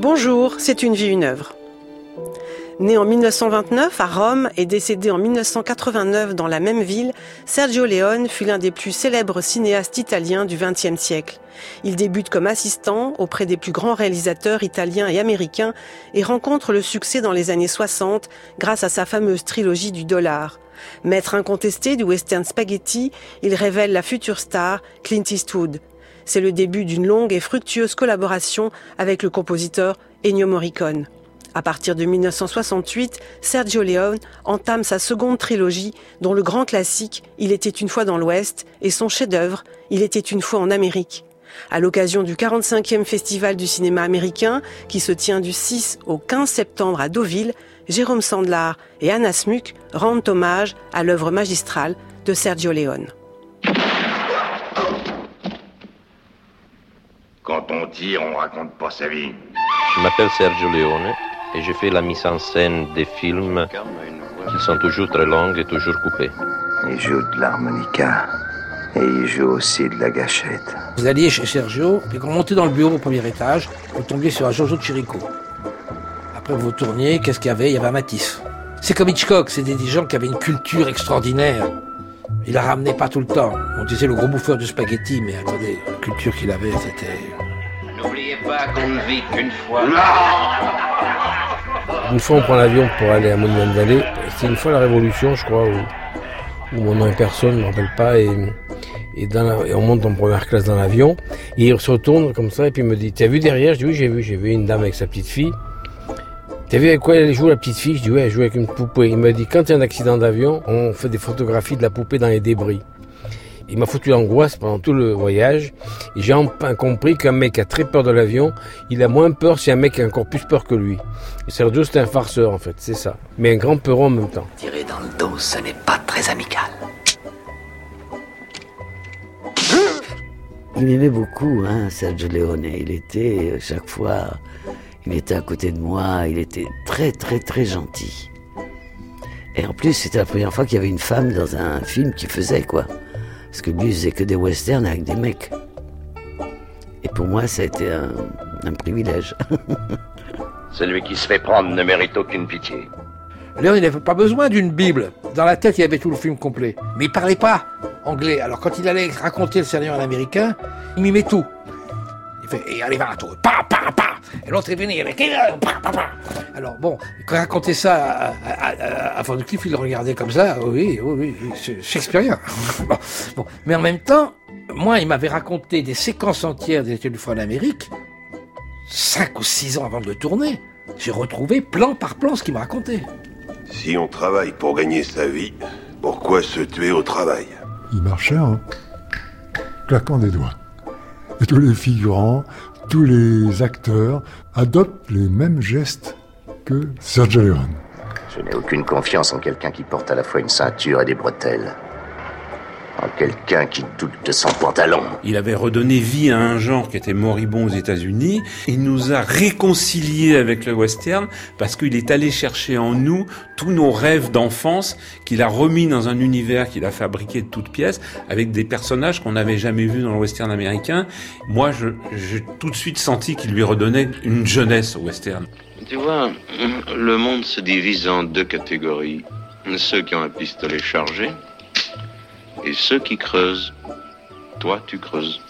Bonjour, c'est une vie, une œuvre. Né en 1929 à Rome et décédé en 1989 dans la même ville, Sergio Leone fut l'un des plus célèbres cinéastes italiens du XXe siècle. Il débute comme assistant auprès des plus grands réalisateurs italiens et américains et rencontre le succès dans les années 60 grâce à sa fameuse trilogie du dollar. Maître incontesté du western spaghetti, il révèle la future star Clint Eastwood. C'est le début d'une longue et fructueuse collaboration avec le compositeur Ennio Morricone. À partir de 1968, Sergio Leone entame sa seconde trilogie, dont le grand classique « Il était une fois dans l'Ouest » et son chef-d'œuvre « Il était une fois en Amérique ». À l'occasion du 45e Festival du cinéma américain, qui se tient du 6 au 15 septembre à Deauville, Jérôme Sandlar et Anna Smuk rendent hommage à l'œuvre magistrale de Sergio Leone. Quand on tire, on raconte pas sa vie. Je m'appelle Sergio Leone et je fais la mise en scène des films qui sont toujours très longs et toujours coupés. Il joue de l'harmonica et il joue aussi de la gâchette. Vous alliez chez Sergio, puis quand vous montez dans le bureau au premier étage, vous tombiez sur un Giorgio Chirico. Après vous tourniez, qu'est-ce qu'il y avait ? Il y avait un Matisse. C'est comme Hitchcock, c'est des gens qui avaient une culture extraordinaire. Il la ramenait pas tout le temps. On disait le gros bouffeur de spaghetti, mais attendez, la culture qu'il avait, c'était... N'oubliez pas qu'on ne vit qu'une fois. Une fois, on prend l'avion pour aller à Monument Valley. C'est une fois la Révolution, je crois, où mon nom est personne, je ne me rappelle pas. Et on monte en première classe dans l'avion. Et il se retourne comme ça, et puis il me dit, t'as vu derrière ? Je dis, oui, j'ai vu. J'ai vu une dame avec sa petite fille. T'as vu avec quoi elle joue, la petite fille ? Je dis, ouais, elle joue avec une poupée. Il m'a dit, quand il y a un accident d'avion, on fait des photographies de la poupée dans les débris. Il m'a foutu l'angoisse pendant tout le voyage. Et j'ai enfin compris qu'un mec a très peur de l'avion, il a moins peur si un mec a encore plus peur que lui. Et Sergio, c'était un farceur, en fait, c'est ça. Mais un grand peuron en même temps. Tirer dans le dos, ce n'est pas très amical. Il m'aimait beaucoup, Sergio Leone. Il était, chaque fois, il était à côté de moi. Il était très, très, très gentil. Et en plus, c'était la première fois qu'il y avait une femme dans un film qu'il faisait, quoi. Parce que lui, il faisait que des westerns avec des mecs. Et pour moi, ça a été un privilège. Celui qui se fait prendre ne mérite aucune pitié. Léon, il n'avait pas besoin d'une Bible. Dans la tête, il avait tout le film complet. Mais il parlait pas anglais. Alors quand il allait raconter le scénario en américain, il mimait tout. Il fait, et allez, va la tour, pa, pa, pa. Et l'autre est venu avec, pa, pa, pa. Alors bon, quand il racontait ça à Van Cleef, il le regardait comme ça. Oui, c'est shakespearien. Bon. Mais en même temps, moi, il m'avait raconté des séquences entières des Études du Front d'Amérique, 5 ou 6 ans avant de le tourner. J'ai retrouvé plan par plan ce qu'il m'a raconté. Si on travaille pour gagner sa vie, pourquoi se tuer au travail ? Il marchait en claquant des doigts. Et tous les figurants, tous les acteurs adoptent les mêmes gestes que Sergio Leone. Je n'ai aucune confiance en quelqu'un qui porte à la fois une ceinture et des bretelles. En quelqu'un qui doute de son pantalon. Il avait redonné vie à un genre qui était moribond aux États-Unis. Il nous a réconciliés avec le western parce qu'il est allé chercher en nous tous nos rêves d'enfance qu'il a remis dans un univers qu'il a fabriqué de toutes pièces avec des personnages qu'on n'avait jamais vus dans le western américain. Moi, j'ai tout de suite senti qu'il lui redonnait une jeunesse au western. Tu vois, le monde se divise en 2 catégories. Ceux qui ont un pistolet chargé et ceux qui creusent. Toi, tu creuses.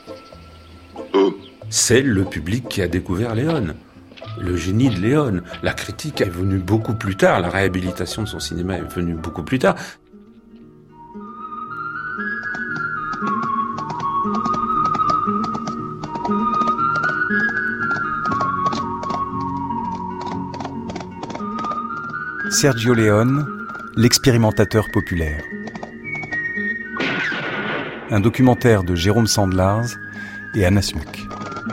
C'est le public qui a découvert Leone. Le génie de Leone. La critique est venue beaucoup plus tard. La réhabilitation de son cinéma est venue beaucoup plus tard. Sergio Leone, l'expérimentateur populaire. Un documentaire de Jérôme Sandlars et Anna Smuk.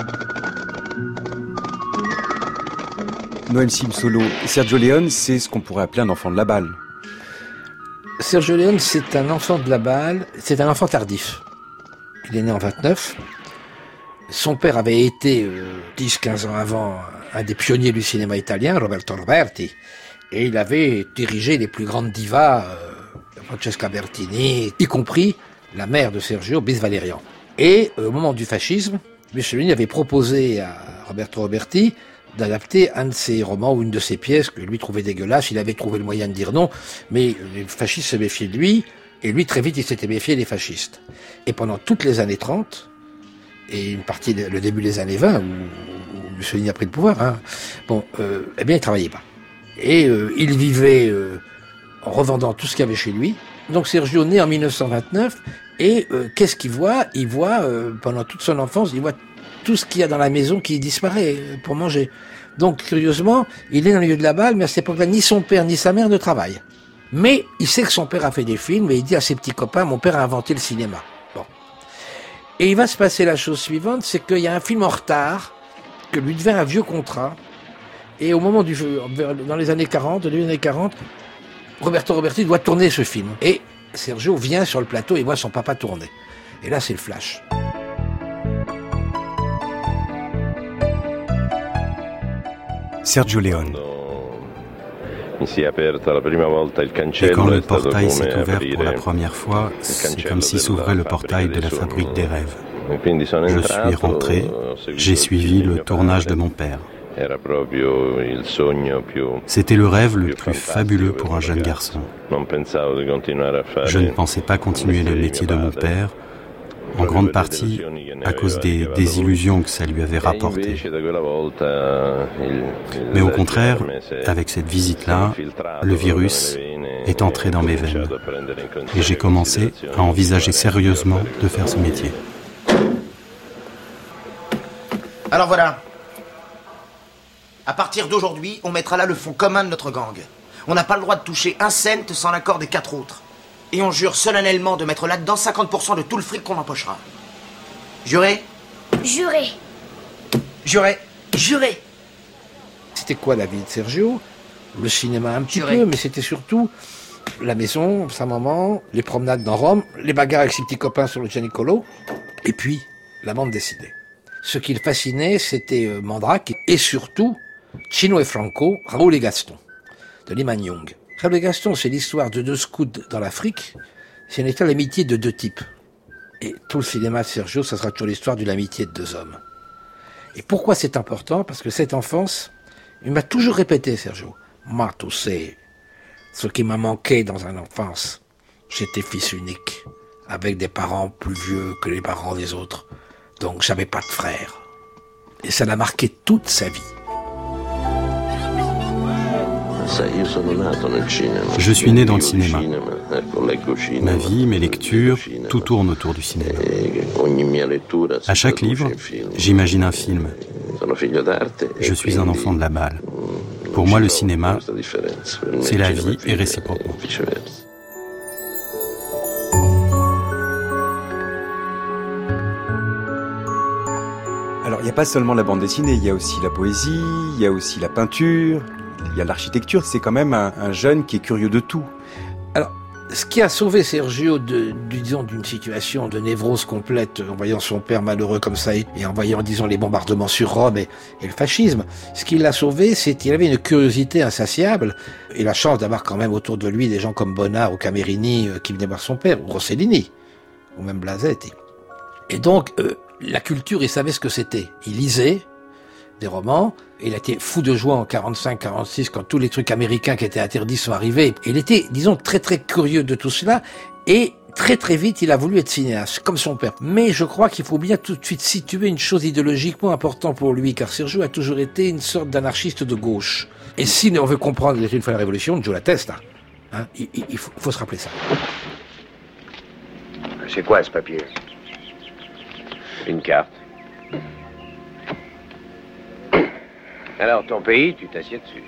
Noël Simsolo, Sergio Leone, c'est ce qu'on pourrait appeler un enfant de la balle. Sergio Leone, c'est un enfant de la balle, c'est un enfant tardif. Il est né en 29. Son père avait été, 10-15 ans avant, un des pionniers du cinéma italien, Roberto Roberti. Et il avait dirigé les plus grandes divas, Francesca Bertini, y compris la mère de Sergio, Bis Valerian. Et au moment du fascisme, Mussolini avait proposé à Roberto Roberti d'adapter un de ses romans ou une de ses pièces que lui trouvait dégueulasse. Il avait trouvé le moyen de dire non, mais les fascistes se méfiaient de lui, et lui, très vite, il s'était méfié des fascistes. Et pendant toutes les années 30, et une partie, le début des années 20, où Mussolini a pris le pouvoir, hein, eh bien, il travaillait pas. Et il vivait en revendant tout ce qu'il y avait chez lui. Donc Sergio naît en 1929, et qu'est-ce qu'il voit? Il voit, pendant toute son enfance, il voit tout ce qu'il y a dans la maison qui disparaît pour manger. Donc, curieusement, il est dans le milieu de la balle, mais à cette époque-là, ni son père ni sa mère ne travaillent. Mais il sait que son père a fait des films, et il dit à ses petits copains, mon père a inventé le cinéma. Bon. Et il va se passer la chose suivante, c'est qu'il y a un film en retard, que lui devait un vieux contrat, et au moment dans les années 40, au début des années 40, Roberto Roberti doit tourner ce film. Et Sergio vient sur le plateau et voit son papa tourner. Et là, c'est le flash. Sergio Leone. Et quand le portail s'est ouvert pour la première fois, c'est comme si s'ouvrait le portail de la fabrique des rêves. Je suis rentré, j'ai suivi le tournage de mon père. C'était le rêve le plus fabuleux pour un jeune garçon. Je ne pensais pas continuer le métier de mon père, en grande partie à cause des désillusions que ça lui avait rapportées. Mais au contraire, avec cette visite-là, le virus est entré dans mes veines. Et j'ai commencé à envisager sérieusement de faire ce métier. Alors voilà. À partir d'aujourd'hui, on mettra là le fonds commun de notre gang. On n'a pas le droit de toucher un cent sans l'accord des 4 autres. Et on jure solennellement de mettre là-dedans 50% de tout le fric qu'on empochera. Juré? Juré. Juré. Juré. C'était quoi la vie de Sergio? Le cinéma un petit peu, mais c'était surtout la maison, sa maman, les promenades dans Rome, les bagarres avec ses petits copains sur le Gianicolo, et puis la bande dessinée. Ce qui le fascinait, c'était Mandrake, et surtout Chino et Franco, Raoul et Gaston, de Liman Young. Raoul et Gaston, c'est l'histoire de 2 scouts dans l'Afrique, c'est une histoire d'amitié de 2 types. Et tout le cinéma de Sergio, ça sera toujours l'histoire d'une amitié de 2 hommes. Et pourquoi c'est important? Parce que cette enfance, il m'a toujours répété, Sergio, moi, tu sais, ce qui m'a manqué dans une enfance, j'étais fils unique, avec des parents plus vieux que les parents des autres. Donc j'avais pas de frère. Et ça l'a marqué toute sa vie. Je suis né dans le cinéma. Ma vie, mes lectures, tout tourne autour du cinéma. À chaque livre, j'imagine un film. Je suis un enfant de la balle. Pour moi, le cinéma, c'est la vie et réciproquement. Alors, il n'y a pas seulement la bande dessinée, il y a aussi la poésie, il y a aussi la peinture, il y a l'architecture. C'est quand même un jeune qui est curieux de tout. Alors, ce qui a sauvé Sergio d'une situation de névrose complète, en voyant son père malheureux comme ça, et en voyant, disons, les bombardements sur Rome et le fascisme, ce qui l'a sauvé, c'est qu'il avait une curiosité insatiable, et la chance d'avoir quand même autour de lui des gens comme Bonnard ou Camerini qui venaient voir son père, ou Rossellini, ou même Blasetti. Et donc, la culture, il savait ce que c'était. Il lisait des romans. Il a été fou de joie en 45-46 quand tous les trucs américains qui étaient interdits sont arrivés. Il était, disons, très très curieux de tout cela. Et très très vite, il a voulu être cinéaste, comme son père. Mais je crois qu'il faut bien tout de suite situer une chose idéologiquement importante pour lui, car Sergio a toujours été une sorte d'anarchiste de gauche. Et si on veut comprendre une fois la Révolution, Joe l'atteste. Hein, il faut se rappeler ça. C'est quoi ce papier? Une carte. Alors, ton pays, tu t'assieds dessus.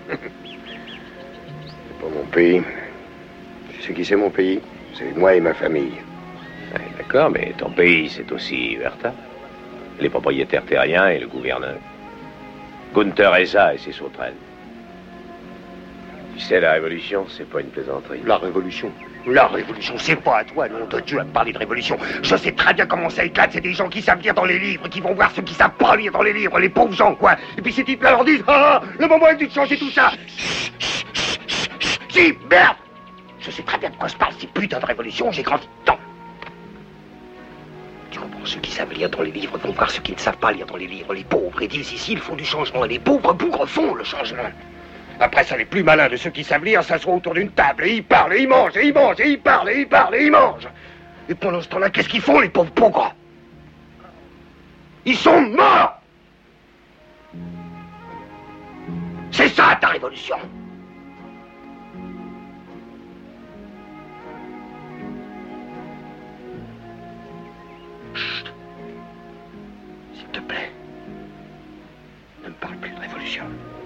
C'est pas mon pays. Tu sais qui c'est mon pays? C'est moi et ma famille. Ouais, d'accord, mais ton pays, c'est aussi Huerta. Les propriétaires terriens et le gouverneur. Gunther Eza et ses sauterelles. Tu sais, la révolution, c'est pas une plaisanterie. La révolution? La révolution, c'est pas à toi, nom de Dieu, à me parler de révolution. Je sais très bien comment ça éclate. C'est des gens qui savent lire dans les livres, qui vont voir ceux qui savent pas lire dans les livres, les pauvres gens, quoi. Et puis ces types-là leur disent, ah, le moment est venu de changer tout ça. Si, merde! Je sais très bien de quoi je parle, ces putains de révolution, j'ai grandi dedans. Tu comprends, ceux qui savent lire dans les livres vont voir ceux qui ne savent pas lire dans les livres. Les pauvres, ils disent ici, il faut du changement. Et les pauvres bougres font le changement. Après ça, les plus malins de ceux qui savent lire s'assoient autour d'une table et ils parlent, et ils mangent, et ils mangent, et ils parlent, et ils parlent, et ils mangent. Et pendant ce temps-là, qu'est-ce qu'ils font, les pauvres bougres? Ils sont morts! C'est ça, ta révolution! Chut. S'il te plaît, ne me parle plus de révolution.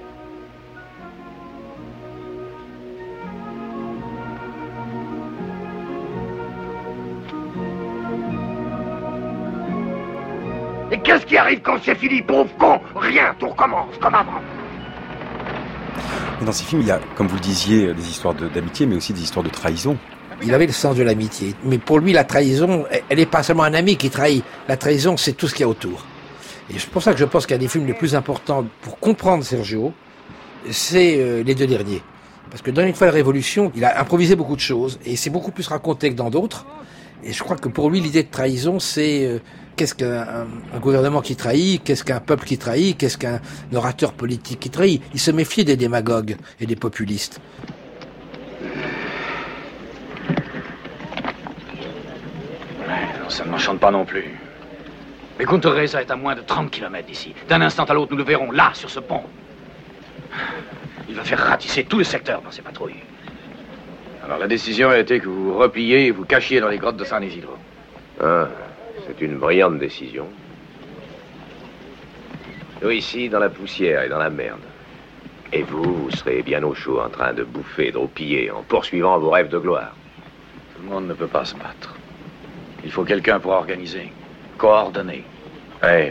Et qu'est-ce qui arrive quand c'est fini, pauvre con? Rien, tout recommence comme avant. Mais dans ces films, il y a, comme vous le disiez, des histoires d'amitié, mais aussi des histoires de trahison. Il avait le sens de l'amitié. Mais pour lui, la trahison, elle n'est pas seulement un ami qui trahit. La trahison, c'est tout ce qu'il y a autour. Et c'est pour ça que je pense qu'un des films les plus importants pour comprendre Sergio, c'est les deux derniers. Parce que dans Une fois la Révolution, il a improvisé beaucoup de choses. Et c'est beaucoup plus raconté que dans d'autres. Et je crois que pour lui, l'idée de trahison, c'est... qu'est-ce qu'un gouvernement qui trahit? Qu'est-ce qu'un peuple qui trahit? Qu'est-ce qu'un orateur politique qui trahit? Il se méfiait des démagogues et des populistes. Non, ça ne m'enchante pas non plus. Mais Gunther Reza est à moins de 30 km d'ici. D'un instant à l'autre, nous le verrons là, sur ce pont. Il va faire ratisser tout le secteur dans ses patrouilles. Alors la décision a été que vous vous repliez et vous cachiez dans les grottes de San Isidro. Ah, c'est une brillante décision. Nous ici, dans la poussière et dans la merde. Et vous serez bien au chaud en train de bouffer, de roupiller, en poursuivant vos rêves de gloire. Tout le monde ne peut pas se battre. Il faut quelqu'un pour organiser, coordonner. Oui.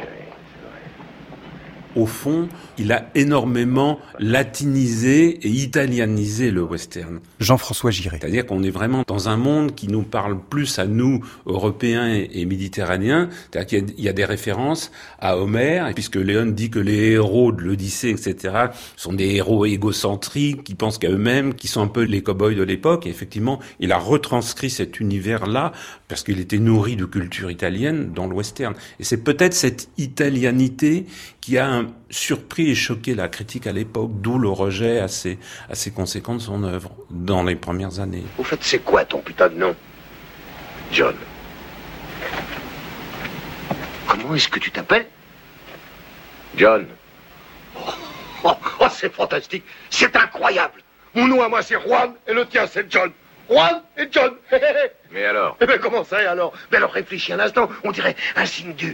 Au fond, il a énormément latinisé et italianisé le western. Jean-François Giré. C'est-à-dire qu'on est vraiment dans un monde qui nous parle plus à nous, Européens et Méditerranéens. C'est-à-dire qu'il y a des références à Homère, puisque Léon dit que les héros de l'Odyssée, etc., sont des héros égocentriques, qui pensent qu'à eux-mêmes, qui sont un peu les cow-boys de l'époque. Et effectivement, il a retranscrit cet univers-là, parce qu'il était nourri de culture italienne dans le western. Et c'est peut-être cette italianité qui a surpris et choqué la critique à l'époque, d'où le rejet assez conséquent de son œuvre dans les premières années. Au fait, c'est quoi ton putain de nom? John. Comment est-ce que tu t'appelles? John. Oh, c'est fantastique. C'est incroyable. Mon nom à moi, c'est Juan, et le tien, c'est John. Juan et John. Mais alors? Eh ben, comment ça, alors? Ben alors, réfléchis un instant. On dirait un signe du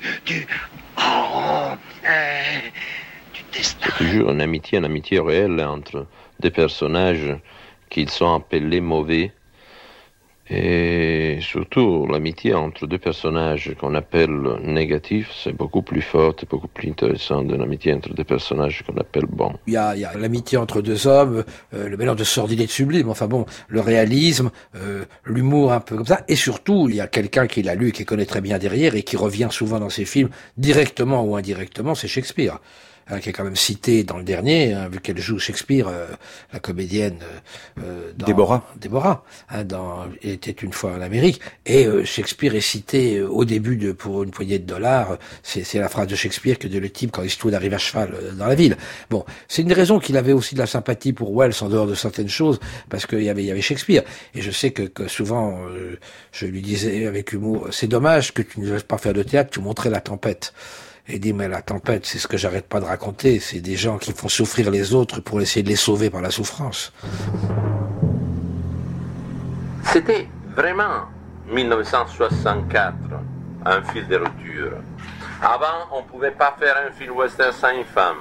destin. C'est toujours une amitié réelle entre des personnages qui sont appelés mauvais. Et surtout, l'amitié entre deux personnages qu'on appelle négatifs, c'est beaucoup plus forte et beaucoup plus intéressant de l'amitié entre deux personnages qu'on appelle bons. Il y a l'amitié entre deux hommes, le mélange de sordide et de sublime, enfin bon, le réalisme, l'humour un peu comme ça, et surtout, il y a quelqu'un qui l'a lu et qui connaît très bien derrière et qui revient souvent dans ses films, directement ou indirectement, c'est Shakespeare. Qui est quand même citée dans le dernier, vu qu'elle joue Shakespeare, la comédienne Déborah, dans Il était une fois en Amérique, et Shakespeare est cité au début pour une poignée de dollars. C'est la phrase de Shakespeare que dit le type quand Eastwood arrive à cheval dans la ville. Bon, c'est une raison qu'il avait aussi de la sympathie pour Wells en dehors de certaines choses, parce qu'il y avait Shakespeare. Et je sais que souvent, je lui disais avec humour, c'est dommage que tu ne veuilles pas faire de théâtre, tu montrais La Tempête. Et dit, mais la tempête, c'est ce que j'arrête pas de raconter, c'est des gens qui font souffrir les autres pour essayer de les sauver par la souffrance. C'était vraiment 1964, un fil de rupture. Avant, on pouvait pas faire un film western sans une femme.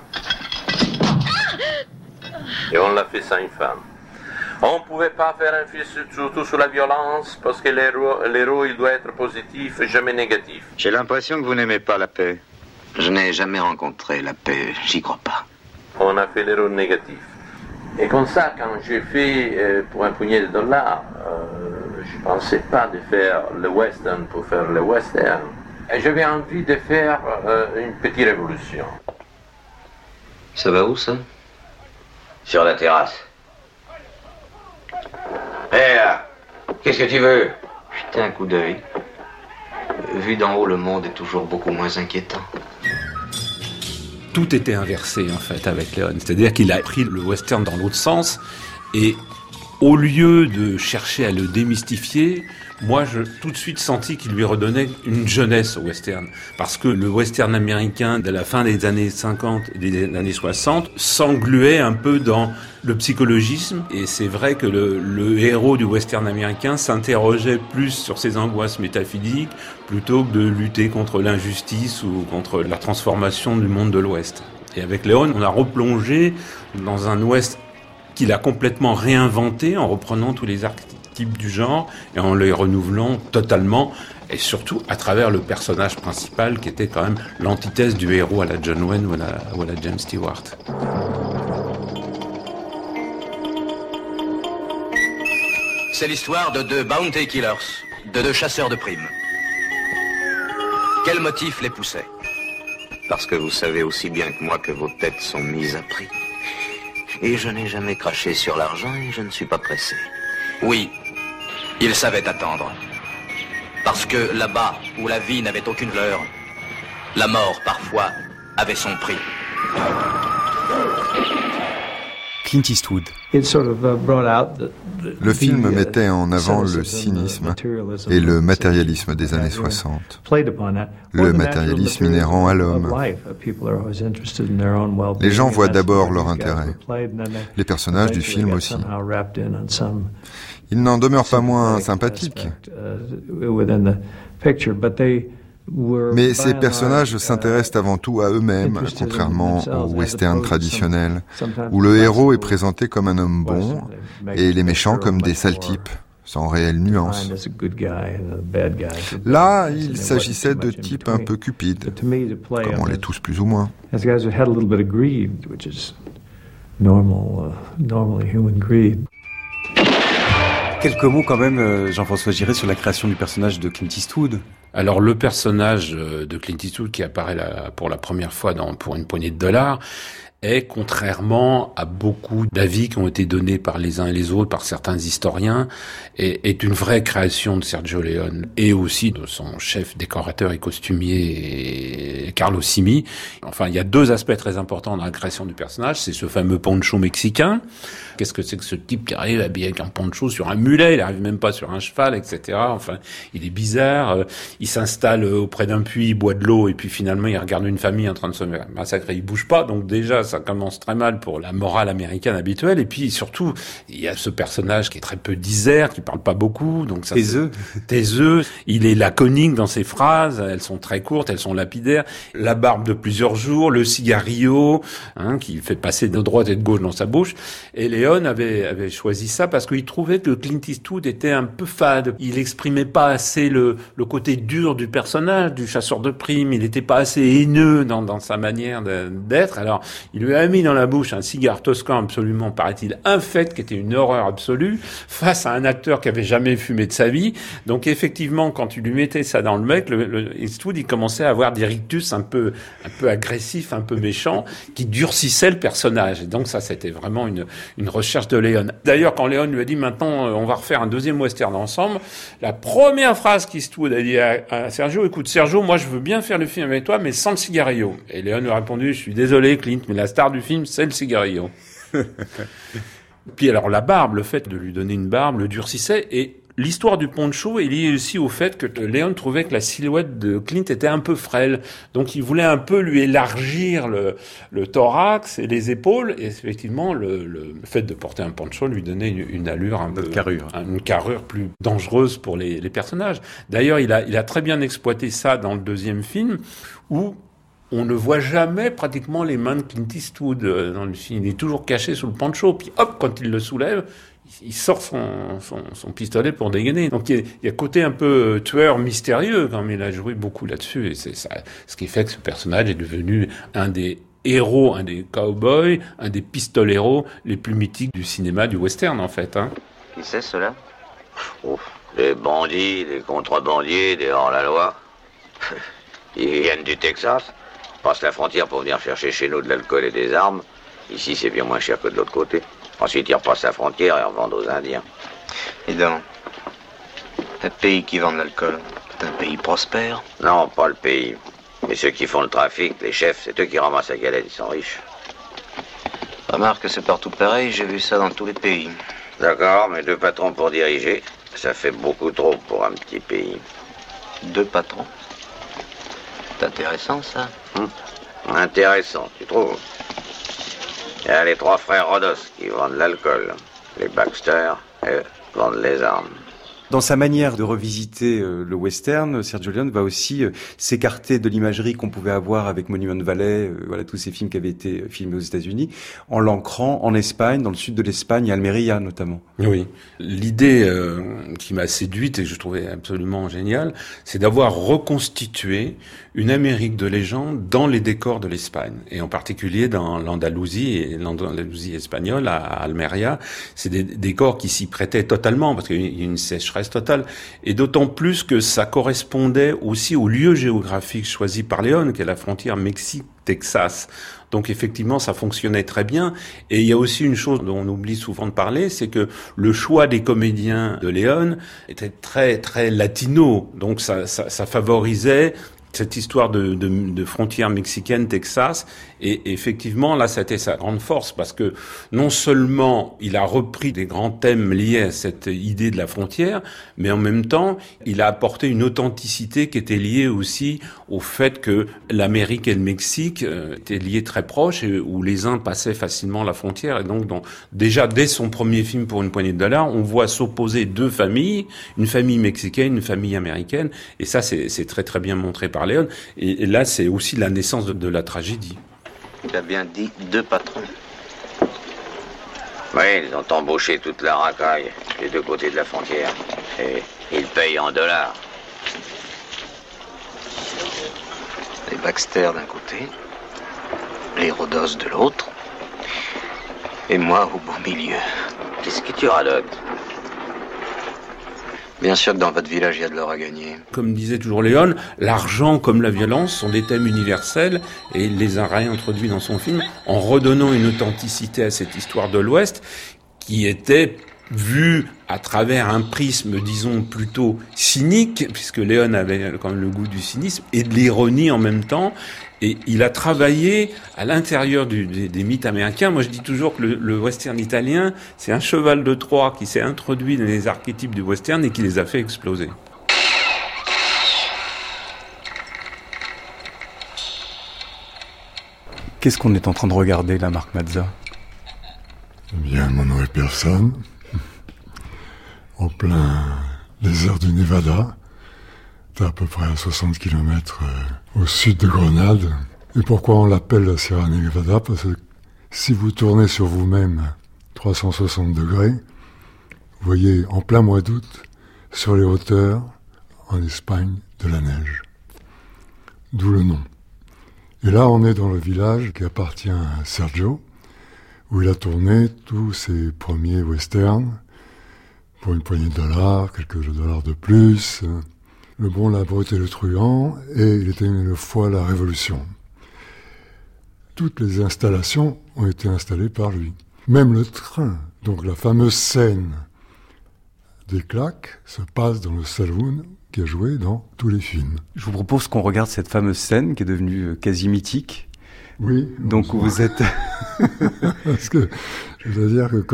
Et on l'a fait sans une femme. On pouvait pas faire un film surtout sur la violence, parce que l'héros, il doit être positif et jamais négatif. J'ai l'impression que vous n'aimez pas la paix. Je n'ai jamais rencontré la paix, j'y crois pas. On a fait l'héros négatif. Et comme ça, quand j'ai fait pour un poignet de dollars, je pensais pas de faire le western pour faire le western. Et j'avais envie de faire une petite révolution. Ça va où, ça? Sur la terrasse. Hé, qu'est-ce que tu veux? Jeter un coup d'œil. Vu d'en haut, le monde est toujours beaucoup moins inquiétant. Tout était inversé en fait avec Leone, c'est-à-dire qu'il a pris le western dans l'autre sens et au lieu de chercher à le démystifier, moi j'ai tout de suite senti qu'il lui redonnait une jeunesse au western. Parce que le western américain de la fin des années 50 et des années 60 s'engluait un peu dans le psychologisme. Et c'est vrai que le héros du western américain s'interrogeait plus sur ses angoisses métaphysiques plutôt que de lutter contre l'injustice ou contre la transformation du monde de l'Ouest. Et avec Leone, on a replongé dans un Ouest qu'il a complètement réinventé en reprenant tous les archétypes du genre et en les renouvelant totalement, et surtout à travers le personnage principal qui était quand même l'antithèse du héros à la John Wayne ou à la James Stewart. C'est l'histoire de 2 bounty killers, de 2 chasseurs de primes. Quel motif les poussait? Parce que vous savez aussi bien que moi que vos têtes sont mises à prix. Et je n'ai jamais craché sur l'argent et je ne suis pas pressé. Oui, ils savaient attendre. Parce que là-bas, où la vie n'avait aucune valeur, la mort, parfois, avait son prix. Clint Eastwood. Le film mettait en avant le cynisme et le matérialisme des années 60. Le matérialisme inhérent à l'homme. Les gens voient d'abord leur intérêt. Les personnages du film aussi. Ils n'en demeurent pas moins sympathiques. Mais ces personnages s'intéressent avant tout à eux-mêmes, contrairement au western traditionnel, où le héros est présenté comme un homme bon et les méchants comme des sales types, sans réelle nuance. Là, il s'agissait de types un peu cupides, comme on l'est tous plus ou moins. Quelques mots quand même, Jean-François Giré, sur la création du personnage de Clint Eastwood. Alors le personnage de Clint Eastwood qui apparaît pour la première fois pour une poignée de dollars est, contrairement à beaucoup d'avis qui ont été donnés par les uns et les autres, par certains historiens, est une vraie création de Sergio Leone et aussi de son chef décorateur et costumier Carlo Simi. Enfin, il y a 2 aspects très importants dans la création du personnage. C'est ce fameux poncho mexicain. Qu'est-ce que c'est que ce type qui arrive habillé avec un poncho sur un mulet? Il arrive même pas sur un cheval, etc. Enfin, il est bizarre. Il s'installe auprès d'un puits, il boit de l'eau et puis finalement il regarde une famille en train de se massacrer. Il bouge pas, donc déjà ça commence très mal pour la morale américaine habituelle. Et puis surtout, il y a ce personnage qui est très peu disert, qui parle pas beaucoup, donc ça. Taiseux. Il est laconique dans ses phrases. Elles sont très courtes, elles sont lapidaires. La barbe de plusieurs jours, le cigarillo, qui fait passer de droite et de gauche dans sa bouche. Et Leone avait choisi ça parce qu'il trouvait que Clint Eastwood était un peu fade. Il exprimait pas assez le côté dur du personnage, du chasseur de primes. Il était pas assez haineux dans sa manière d'être. Alors, il lui a mis dans la bouche un cigare toscan absolument, paraît-il, infect, qui était une horreur absolue, face à un acteur qui avait jamais fumé de sa vie. Donc, effectivement, quand tu lui mettais ça dans le mec, le Eastwood, il commençait à avoir des rictus un peu agressifs, un peu méchants, qui durcissaient le personnage. Et donc, ça, c'était vraiment une recherche de Leone. D'ailleurs, quand Leone lui a dit, maintenant, on va refaire un deuxième western ensemble, la première phrase qu'Eastwood a dit à Sergio, écoute, Sergio, moi, je veux bien faire le film avec toi, mais sans le cigarillo. Et Leone lui a répondu, je suis désolé, Clint, mais la star du film, c'est le cigarillo. Puis alors, la barbe, le fait de lui donner une barbe, le durcissait, et l'histoire du poncho est liée aussi au fait que Leone trouvait que la silhouette de Clint était un peu frêle. Donc il voulait un peu lui élargir le thorax et les épaules. Et effectivement, le fait de porter un poncho lui donnait une allure une carrure plus dangereuse pour les personnages. D'ailleurs, il a très bien exploité ça dans le deuxième film, où on ne voit jamais pratiquement les mains de Clint Eastwood dans le film. Il est toujours caché sous le poncho. Puis hop, quand il le soulève, il sort son pistolet pour dégainer. Donc il y a côté un peu tueur mystérieux quand même. Il a joué beaucoup là-dessus. Et c'est ça, ce qui fait que ce personnage est devenu un des héros, un des cowboys, un des pistoleros les plus mythiques du cinéma, du western en fait. Qui c'est cela? Des bandits, des contrebandiers, des hors-la-loi. Ils viennent du Texas, passent la frontière pour venir chercher chez nous de l'alcool et des armes. Ici, c'est bien moins cher que de l'autre côté. Ensuite, ils repassent la frontière et revendent aux Indiens. Et donc, un pays qui vend de l'alcool, C'est un pays prospère? Non, pas le pays. Mais ceux qui font le trafic, les chefs, c'est eux qui ramassent la galette, ils sont riches. Remarque que c'est partout pareil, j'ai vu ça dans tous les pays. D'accord, mais 2 patrons pour diriger, ça fait beaucoup trop pour un petit pays. 2 patrons? C'est intéressant, ça. Intéressant, tu trouves? Il y a les 3 frères Rodos qui vendent l'alcool. Les Baxter, eux, vendent les armes. Dans sa manière de revisiter le western, Sergio Leone va aussi s'écarter de l'imagerie qu'on pouvait avoir avec Monument Valley, voilà tous ces films qui avaient été filmés aux États-Unis, en l'ancrant en Espagne, dans le sud de l'Espagne, à Almeria notamment. Oui, l'idée qui m'a séduite et que je trouvais absolument géniale, c'est d'avoir reconstitué une Amérique de légende dans les décors de l'Espagne, et en particulier dans l'Andalousie et l'Andalousie espagnole, à Almeria. C'est des décors qui s'y prêtaient totalement, parce qu'il y a une sécheresse totale, et d'autant plus que ça correspondait aussi au lieu géographique choisi par Leone, qui est la frontière Mexique-Texas. Donc effectivement, ça fonctionnait très bien. Et il y a aussi une chose dont on oublie souvent de parler, c'est que le choix des comédiens de Leone était très très latino. Donc ça favorisait cette histoire de frontière mexicaine, Texas, et effectivement, là, c'était sa grande force, parce que non seulement il a repris des grands thèmes liés à cette idée de la frontière, mais en même temps, il a apporté une authenticité qui était liée aussi au fait que l'Amérique et le Mexique étaient liés très proches, et où les uns passaient facilement la frontière, et donc déjà, dès son premier film Pour une poignée de dollars, on voit s'opposer 2 familles, une famille mexicaine, une famille américaine, et ça, c'est très très bien montré par Leone, et là, c'est aussi la naissance de la tragédie. Tu as bien dit 2 patrons. Oui, ils ont embauché toute la racaille des 2 côtés de la frontière. Et ils payent en dollars. Les Baxter d'un côté, les Rodos de l'autre, et moi au beau milieu. Qu'est-ce que tu radotes? Bien sûr que dans votre village, il y a de l'or à gagner. Comme disait toujours Leone, l'argent comme la violence sont des thèmes universels, et il les a réintroduits dans son film en redonnant une authenticité à cette histoire de l'Ouest qui était vue à travers un prisme, disons, plutôt cynique, puisque Leone avait quand même le goût du cynisme et de l'ironie en même temps. Et il a travaillé à l'intérieur des mythes américains. Moi, je dis toujours que le western italien, c'est un cheval de Troie qui s'est introduit dans les archétypes du western et qui les a fait exploser. Qu'est-ce qu'on est en train de regarder là, Marc Mazza? Eh bien, mon nom est personne. En plein désert du Nevada. C'est à peu près à 60 km au sud de Grenade. Et pourquoi on l'appelle la Sierra Nevada? Parce que si vous tournez sur vous-même 360 degrés, vous voyez en plein mois d'août, sur les hauteurs, en Espagne, de la neige. D'où le nom. Et là, on est dans le village qui appartient à Sergio, où il a tourné tous ses premiers westerns, pour une poignée de dollars, quelques dollars de plus... Le Bon, la Brute et le Truand, et il était une fois la Révolution. Toutes les installations ont été installées par lui. Même le train, donc la fameuse scène des claques, se passe dans le saloon qui a joué dans tous les films. Je vous propose qu'on regarde cette fameuse scène qui est devenue quasi mythique. Oui. Donc vous êtes... Parce que je dois dire que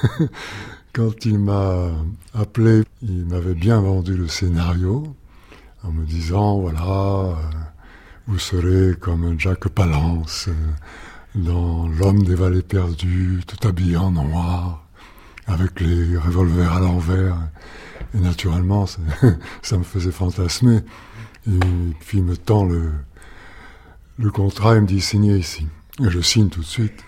quand il m'a appelé, il m'avait bien vendu le scénario, en me disant, voilà, vous serez comme Jack Palance dans L'homme des vallées perdues, tout habillé en noir, avec les revolvers à l'envers. Et naturellement, ça me faisait fantasmer. Et puis il me tend le contrat, il me dit, signez ici. Et je signe tout de suite.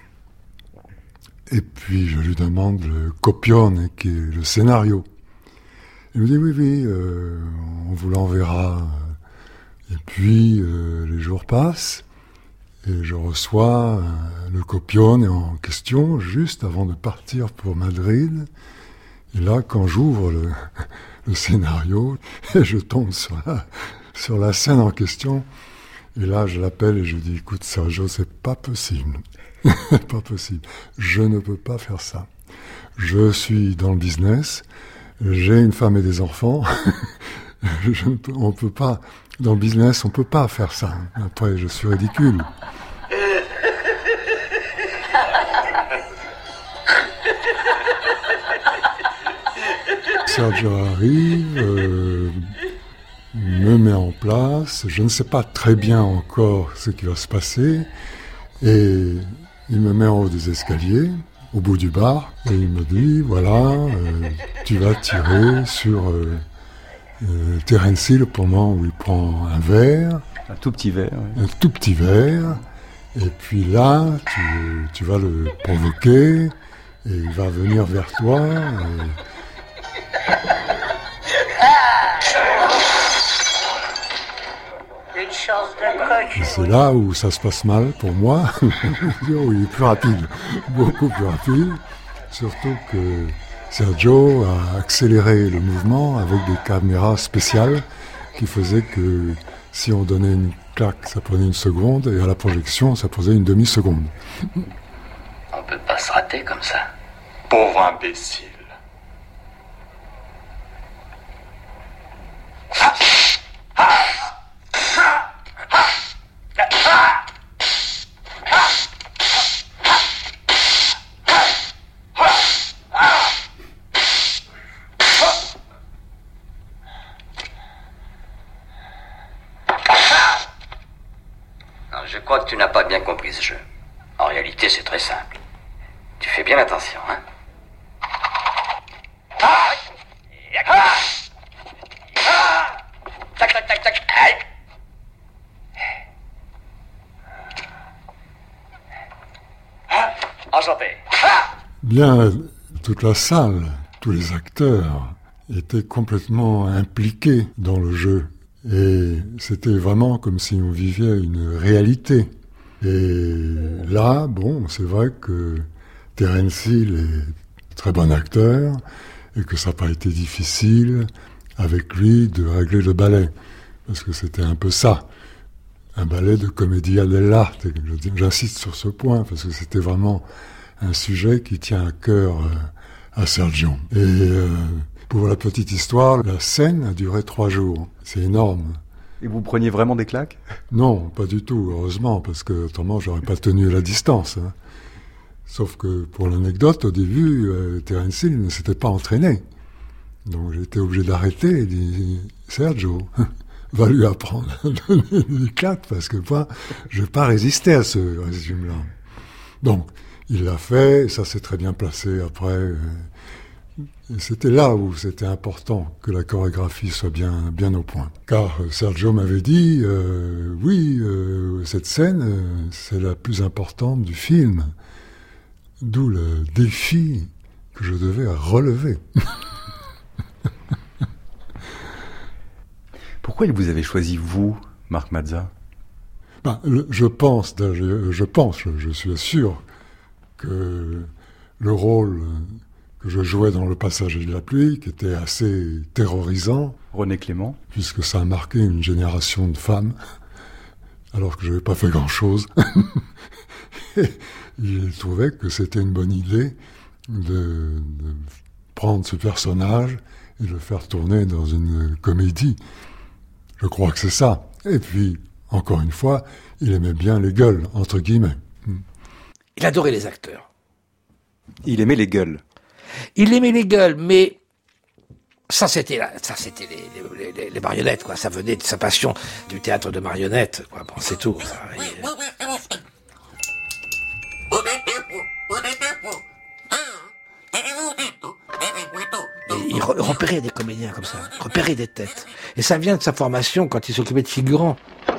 Et puis je lui demande le copione, qui est le scénario. Il me dit oui, on vous l'enverra. Et puis les jours passent et je reçois le copione en question juste avant de partir pour Madrid. Et là, quand j'ouvre le scénario, je tombe sur la scène en question. Et là, je l'appelle et je lui dis, écoute Sergio, c'est pas possible. Pas possible. Je ne peux pas faire ça. Je suis dans le business. J'ai une femme et des enfants, On peut pas, dans le business, on peut pas faire ça. Après, je suis ridicule. Sergio arrive, me met en place. Je ne sais pas très bien encore ce qui va se passer. Et il me met en haut des escaliers, au bout du bar, et il me dit, voilà, tu vas tirer sur Terence Hill au moment où il prend un verre. Un tout petit verre. Oui. Un tout petit verre. Et puis là, tu vas le provoquer, et il va venir vers toi. Et c'est là où ça se passe mal pour moi. Il est plus rapide, beaucoup plus rapide. Surtout que Sergio a accéléré le mouvement avec des caméras spéciales qui faisaient que si on donnait une claque, ça prenait 1 seconde, et à la projection, ça prenait 1 demi-seconde. On peut pas se rater comme ça. Pauvre imbécile. Je crois que tu n'as pas bien compris ce jeu. En réalité, c'est très simple. Tu fais bien attention, hein? Tac, tac, tac, tac. Enchanté. Bien, toute la salle, tous les acteurs étaient complètement impliqués dans le jeu. Et c'était vraiment comme si on vivait une réalité. Et là, bon, c'est vrai que Terence Hill est très bon acteur et que ça n'a pas été difficile avec lui de régler le ballet. Parce que c'était un peu ça, un ballet de commedia dell'arte. J'insiste sur ce point parce que c'était vraiment un sujet qui tient à cœur à Sergio. Et pour la petite histoire, la scène a duré 3 jours. C'est énorme. Et vous preniez vraiment des claques? Non, pas du tout, heureusement, parce que autrement, j'aurais pas tenu la distance. Hein. Sauf que, pour l'anecdote, au début, Terence Hill ne s'était pas entraîné. Donc j'étais obligé d'arrêter et dit « Sergio, va lui apprendre à donner des claques, parce que moi, je vais pas résister à ce régime-là. » Donc, il l'a fait, et ça s'est très bien placé après. Et c'était là où c'était important que la chorégraphie soit bien au point. Car Sergio m'avait dit, oui, cette scène, c'est la plus importante du film. D'où le défi que je devais relever. Pourquoi vous avez choisi vous, Marc Mazza? Je suis sûr que le rôle que je jouais dans Le Passager de la pluie, qui était assez terrorisant. René Clément. Puisque ça a marqué une génération de femmes, alors que je n'avais pas fait grand-chose. Il trouvait que c'était une bonne idée de prendre ce personnage et de le faire tourner dans une comédie. Je crois que c'est ça. Et puis, encore une fois, il aimait bien les gueules, entre guillemets. Il adorait les acteurs. Il aimait les gueules. Il aimait les gueules, mais ça c'était les marionnettes, quoi. Ça venait de sa passion du théâtre de marionnettes, quoi. Bon, c'est tout. Ça. Il repérait des comédiens comme ça, repérait des têtes. Et ça vient de sa formation quand il s'occupait de figurants.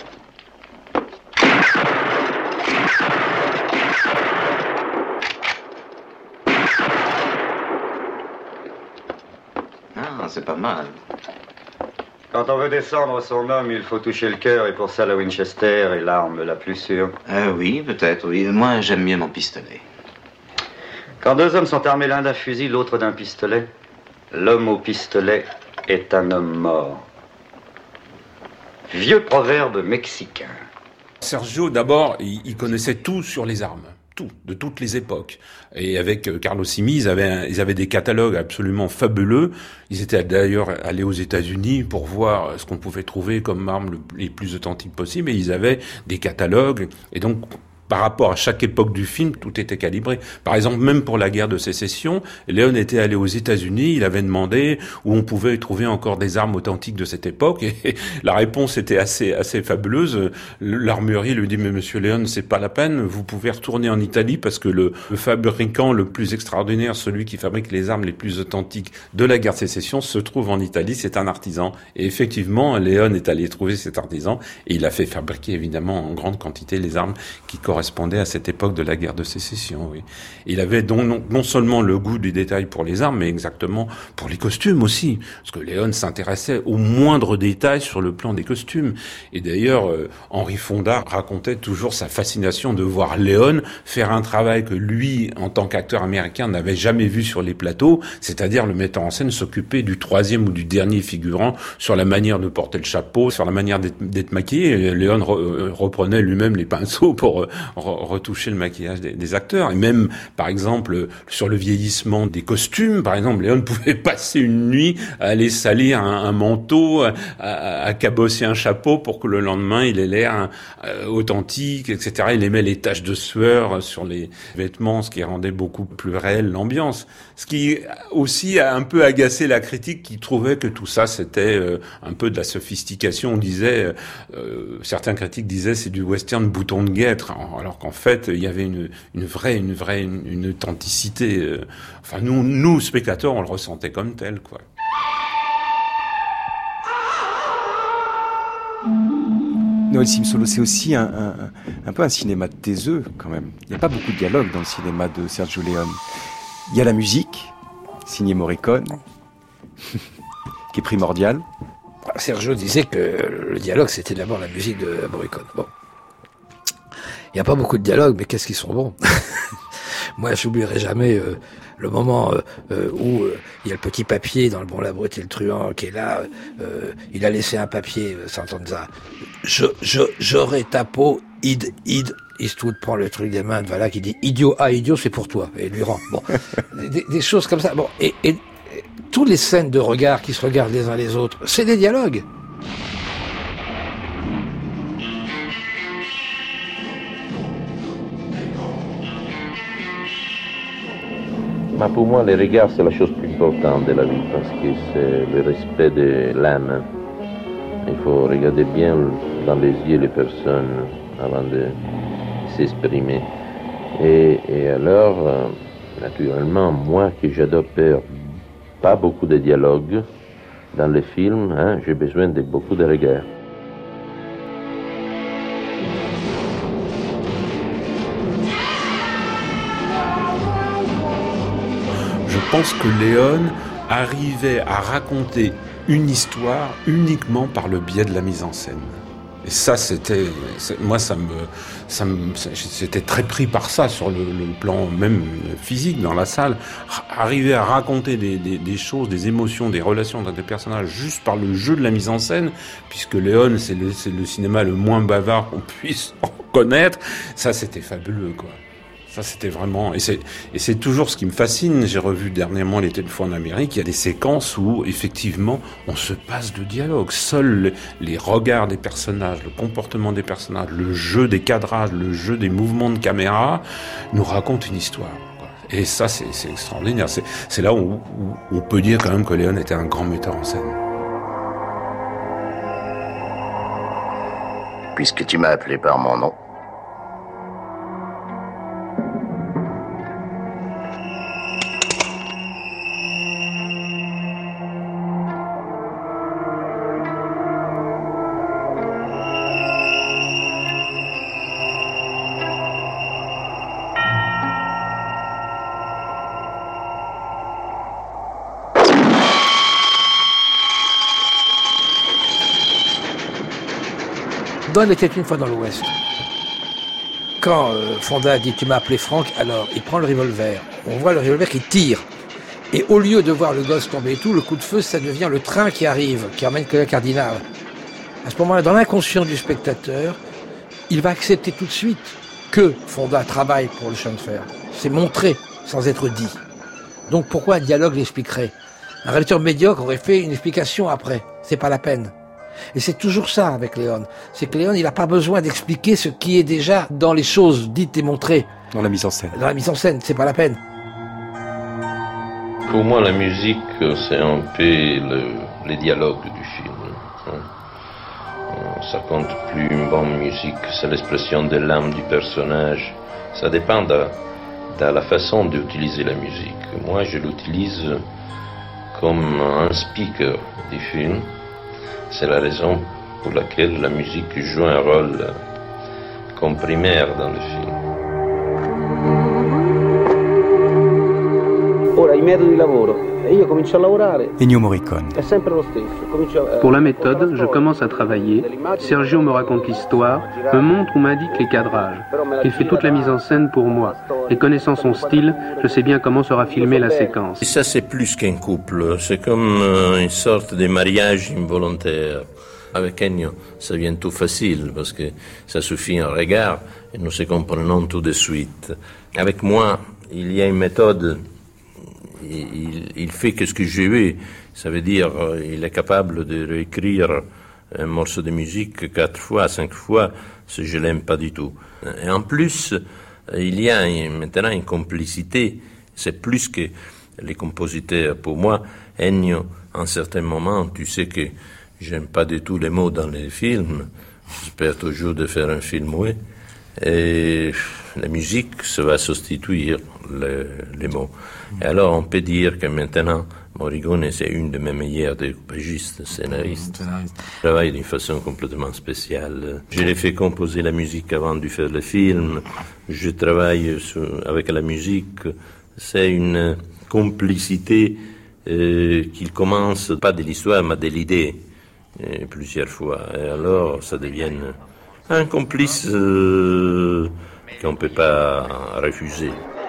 C'est pas mal. Quand on veut descendre son homme, il faut toucher le cœur, et pour ça, la Winchester est l'arme la plus sûre. Oui, peut-être, oui. Moi, j'aime mieux mon pistolet. Quand 2 hommes sont armés l'un d'un fusil, l'autre d'un pistolet, l'homme au pistolet est un homme mort. Vieux proverbe mexicain. Sergio, d'abord, il connaissait tout sur les armes. de toutes les époques. Et avec Carlo Simi, ils avaient des catalogues absolument fabuleux. Ils étaient d'ailleurs allés aux États-Unis pour voir ce qu'on pouvait trouver comme armes les plus authentiques possibles. Et ils avaient des catalogues. Et donc, par rapport à chaque époque du film, tout était calibré. Par exemple, même pour la guerre de sécession, Léon était allé aux États-Unis, il avait demandé où on pouvait trouver encore des armes authentiques de cette époque, et la réponse était assez fabuleuse. L'armurier lui dit, mais monsieur Léon, c'est pas la peine, vous pouvez retourner en Italie parce que le fabricant le plus extraordinaire, celui qui fabrique les armes les plus authentiques de la guerre de sécession, se trouve en Italie, c'est un artisan. Et effectivement, Léon est allé trouver cet artisan, et il a fait fabriquer évidemment en grande quantité les armes qui correspondait à cette époque de la guerre de sécession. Oui. Il avait donc non seulement le goût du détail pour les armes, mais exactement pour les costumes aussi, parce que Léon s'intéressait aux moindres détails sur le plan des costumes. Et d'ailleurs, Henri Fonda racontait toujours sa fascination de voir Léon faire un travail que lui, en tant qu'acteur américain, n'avait jamais vu sur les plateaux, c'est-à-dire le metteur en scène s'occuper du troisième ou du dernier figurant sur la manière de porter le chapeau, sur la manière d'être maquillé. Et Léon reprenait lui-même les pinceaux pour retoucher le maquillage des acteurs. Et même, par exemple, sur le vieillissement des costumes, par exemple, Léon pouvait passer une nuit à aller salir un manteau, à cabosser un chapeau pour que le lendemain, il ait l'air authentique, etc. Il aimait les taches de sueur sur les vêtements, ce qui rendait beaucoup plus réelle l'ambiance. Ce qui aussi a un peu agacé la critique qui trouvait que tout ça, c'était un peu de la sophistication. On disait, certains critiques disaient, c'est du western bouton de guêtre, alors qu'en fait, il y avait une authenticité. Enfin, nous, spectateurs, on le ressentait comme tel, quoi. Noël Simsolo, c'est aussi un peu un cinéma taiseux, quand même. Il n'y a pas beaucoup de dialogue dans le cinéma de Sergio Leone. Il y a la musique, signée Morricone, qui est primordiale. Sergio disait que le dialogue, c'était d'abord la musique de Morricone. Bon. Il n'y a pas beaucoup de dialogues, mais qu'est-ce qu'ils sont bons. Moi, j'oublierai jamais le moment où il y a le petit papier dans le Bon, la brute et le truand qui est là. Il a laissé un papier, Santonza. J'aurai ta peau, id. Eastwood prend le truc des mains de Vala qui dit idiot, idiot, c'est pour toi. Et lui rend. Bon. des choses comme ça. Bon. Et toutes les scènes de regard qui se regardent les uns les autres, c'est des dialogues. Ma pour moi, les regards, c'est la chose plus importante de la vie, parce que c'est le respect de l'âme. Il faut regarder bien dans les yeux les personnes avant de s'exprimer. Et alors, naturellement, moi que j'adopte pas beaucoup de dialogues dans les films, j'ai besoin de beaucoup de regards. Je pense que Léon arrivait à raconter une histoire uniquement par le biais de la mise en scène. Et ça, c'était très pris par ça sur le plan même physique dans la salle. Arriver à raconter des choses, des émotions, des relations entre des personnages juste par le jeu de la mise en scène, puisque Léon, c'est le cinéma le moins bavard qu'on puisse en connaître. Ça, c'était fabuleux, quoi. Ça, c'était vraiment... Et c'est toujours ce qui me fascine. J'ai revu dernièrement L'été une fois en Amérique. Il y a des séquences où, effectivement, on se passe de dialogue. Seuls les regards des personnages, le comportement des personnages, le jeu des cadrages, le jeu des mouvements de caméra nous racontent une histoire. Et ça, c'est extraordinaire. C'est là où on peut dire quand même que Léon était un grand metteur en scène. Puisque tu m'as appelé par mon nom, Dans Il était une fois dans l'Ouest, quand Fonda dit « tu m'as appelé Franck », alors il prend le revolver. On voit le revolver qui tire. Et au lieu de voir le gosse tomber et tout, le coup de feu, ça devient le train qui arrive, qui emmène que le cardinal. À ce moment-là, dans l'inconscient du spectateur, il va accepter tout de suite que Fonda travaille pour le chemin de fer. C'est montré sans être dit. Donc pourquoi un dialogue l'expliquerait? Un réalisateur médiocre aurait fait une explication après. C'est pas la peine. Et c'est toujours ça avec Léon. C'est que Léon, il n'a pas besoin d'expliquer ce qui est déjà dans les choses dites et montrées. Dans la mise en scène. Dans la mise en scène, c'est pas la peine. Pour moi, la musique, c'est un peu les dialogues du film. Ça compte plus une bonne musique, c'est l'expression de l'âme du personnage. Ça dépend de la façon d'utiliser la musique. Moi, je l'utilise comme un speaker du film. C'est la raison pour laquelle la musique joue un rôle comme primaire dans le film. Ennio Morricone. Pour la méthode, je commence à travailler. Sergio me raconte l'histoire, me montre ou m'indique les cadrages. Il fait toute la mise en scène pour moi. Et connaissant son style, je sais bien comment sera filmée la séquence. Et ça, c'est plus qu'un couple. C'est comme une sorte de mariage involontaire. Avec Ennio, ça vient tout facile, parce que ça suffit un regard et nous se comprenons tout de suite. Avec moi, il y a une méthode. Il fait que ce que j'ai vu, ça veut dire il est capable de réécrire un morceau de musique 4 fois, 5 fois, si je l'aime pas du tout. Et en plus, il y a maintenant une complicité, c'est plus que les compositeurs. Pour moi, Ennio, à un certain moment, tu sais que j'aime pas du tout les mots dans les films, j'espère toujours de faire un film, oui, et la musique, ça va substituer les mots. Et alors, on peut dire que maintenant, Morricone, c'est une de mes meilleures découpagistes, scénaristes. Je travaille d'une façon complètement spéciale. Je l'ai fait composer la musique avant de faire le film. Je travaille avec la musique. C'est une complicité qui commence pas de l'histoire, mais de l'idée, plusieurs fois. Et alors, ça devient un complice qu'on ne peut pas refuser.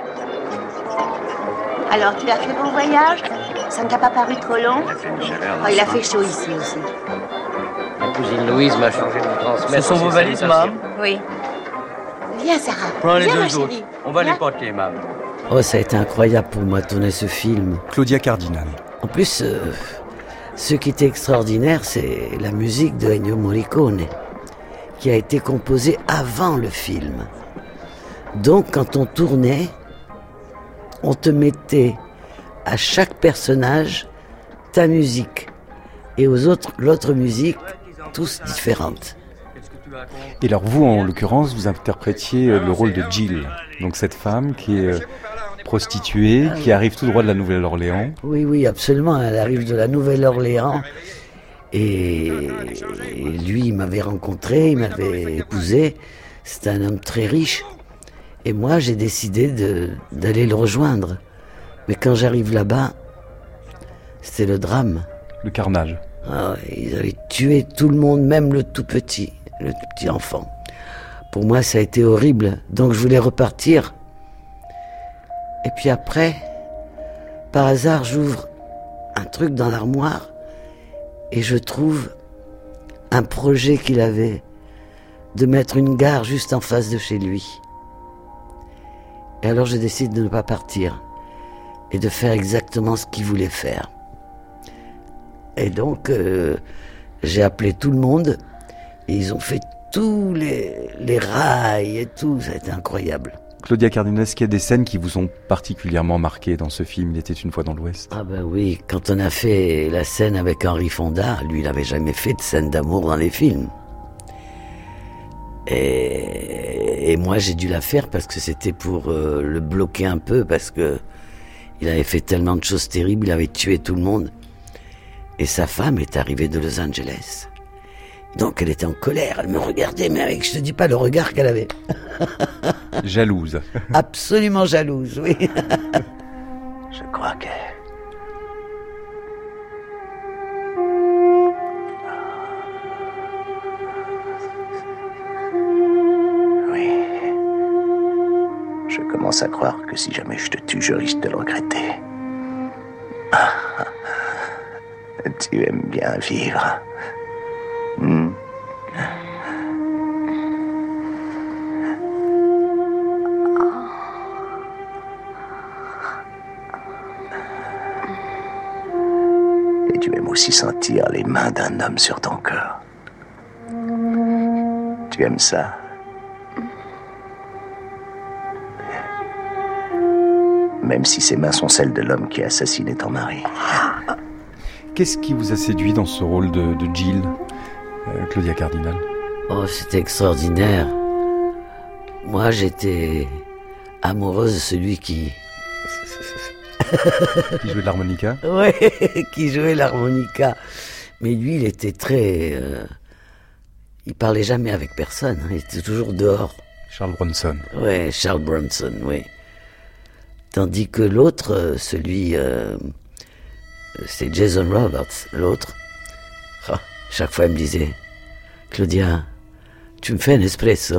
Alors, tu as fait bon voyage? Ça ne t'a pas paru trop long? Il a fait chaud ici aussi. Ma cousine Louise m'a chargé de vous transmettre. Ce sont vos valises, maman? Oui. Viens, Sarah. Prends les Viens, ma deux autres. chérie. On va Viens. les porter, maman. Oh, ça a été incroyable pour moi de tourner ce film. Claudia Cardinal. En plus, ce qui était extraordinaire, c'est la musique de Ennio Morricone, qui a été composée avant le film. Donc, quand on tournait, on te mettait à chaque personnage ta musique et aux autres l'autre musique, tous différentes. Et alors vous, en l'occurrence, vous interprétiez le rôle de Jill, donc cette femme qui est prostituée, qui arrive tout droit de la Nouvelle-Orléans. Oui, absolument, elle arrive de la Nouvelle-Orléans et lui, il m'avait rencontré, il m'avait épousé, c'était un homme très riche. Et moi, j'ai décidé d'aller le rejoindre. Mais quand j'arrive là-bas, c'était le drame. Le carnage. Ah ouais, ils avaient tué tout le monde, même le tout petit enfant. Pour moi, ça a été horrible. Donc je voulais repartir. Et puis après, par hasard, j'ouvre un truc dans l'armoire et je trouve un projet qu'il avait de mettre une gare juste en face de chez lui. Et alors je décide de ne pas partir et de faire exactement ce qu'il voulait faire. Et donc j'ai appelé tout le monde et ils ont fait tous les rails et tout, ça a été incroyable. Claudia Cardinal, est-ce qu'il y a des scènes qui vous ont particulièrement marqué dans ce film, Il était une fois dans l'Ouest? Ah ben oui, quand on a fait la scène avec Henry Fonda, lui il n'avait jamais fait de scène d'amour dans les films. Et moi j'ai dû la faire parce que c'était pour le bloquer un peu, parce que il avait fait tellement de choses terribles, il avait tué tout le monde. Et sa femme est arrivée de Los Angeles. Donc elle était en colère, elle me regardait, mais avec, je te dis pas le regard qu'elle avait. Jalouse. Absolument jalouse, oui. Je crois que... Oui. Je commence à croire que si jamais je te tue, je risque de le regretter. Tu aimes bien vivre. aussi sentir les mains d'un homme sur ton cœur. Tu aimes ça? Même si ses mains sont celles de l'homme qui a assassiné ton mari. Qu'est-ce qui vous a séduit dans ce rôle de Jill, Claudia Cardinal? Oh, c'était extraordinaire. Moi, j'étais amoureuse de celui qui... Qui jouait de l'harmonica? Ouais, qui jouait l'harmonica. Mais lui, il était très... Il parlait jamais avec personne, hein. Il était toujours dehors. Charles Bronson. Ouais, Charles Bronson, oui. Tandis que l'autre, celui... c'est Jason Roberts, l'autre. Oh, chaque fois, il me disait, Claudia, tu me fais un espresso.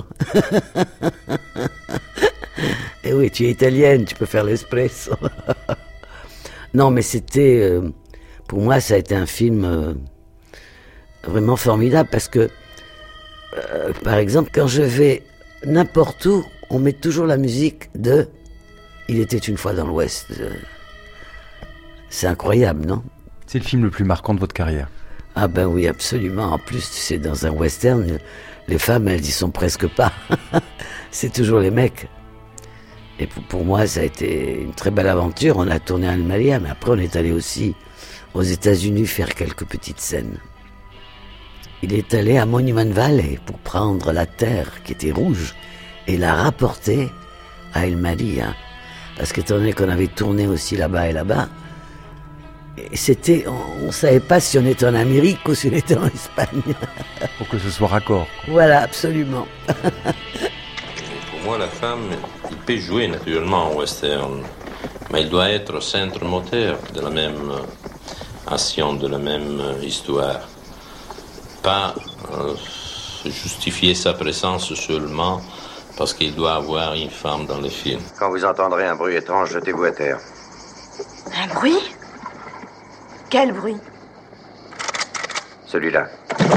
Et oui, tu es italienne, tu peux faire l'espresso. Non, mais c'était... pour moi, ça a été un film vraiment formidable parce que, par exemple, quand je vais n'importe où, on met toujours la musique de Il était une fois dans l'Ouest. C'est incroyable, non? C'est le film le plus marquant de votre carrière. Ah ben oui, absolument. En plus, tu sais, dans un western, les femmes, elles y sont presque pas. C'est toujours les mecs. Et pour moi, ça a été une très belle aventure. On a tourné à Almeria, mais après, on est allé aussi aux États-Unis faire quelques petites scènes. Il est allé à Monument Valley pour prendre la terre qui était rouge et la rapporter à Almeria. Parce qu'étant donné qu'on avait tourné aussi là-bas et là-bas, et c'était, on savait pas si on était en Amérique ou si on était en Espagne. Pour que ce soit raccord. Voilà, absolument. Pour moi, la femme, il peut jouer naturellement en western, mais il doit être au centre moteur de la même action, de la même histoire. Pas justifier sa présence seulement parce qu'il doit avoir une femme dans le film. Quand vous entendrez un bruit étrange, jetez-vous à terre. Un bruit? Quel bruit? Celui-là.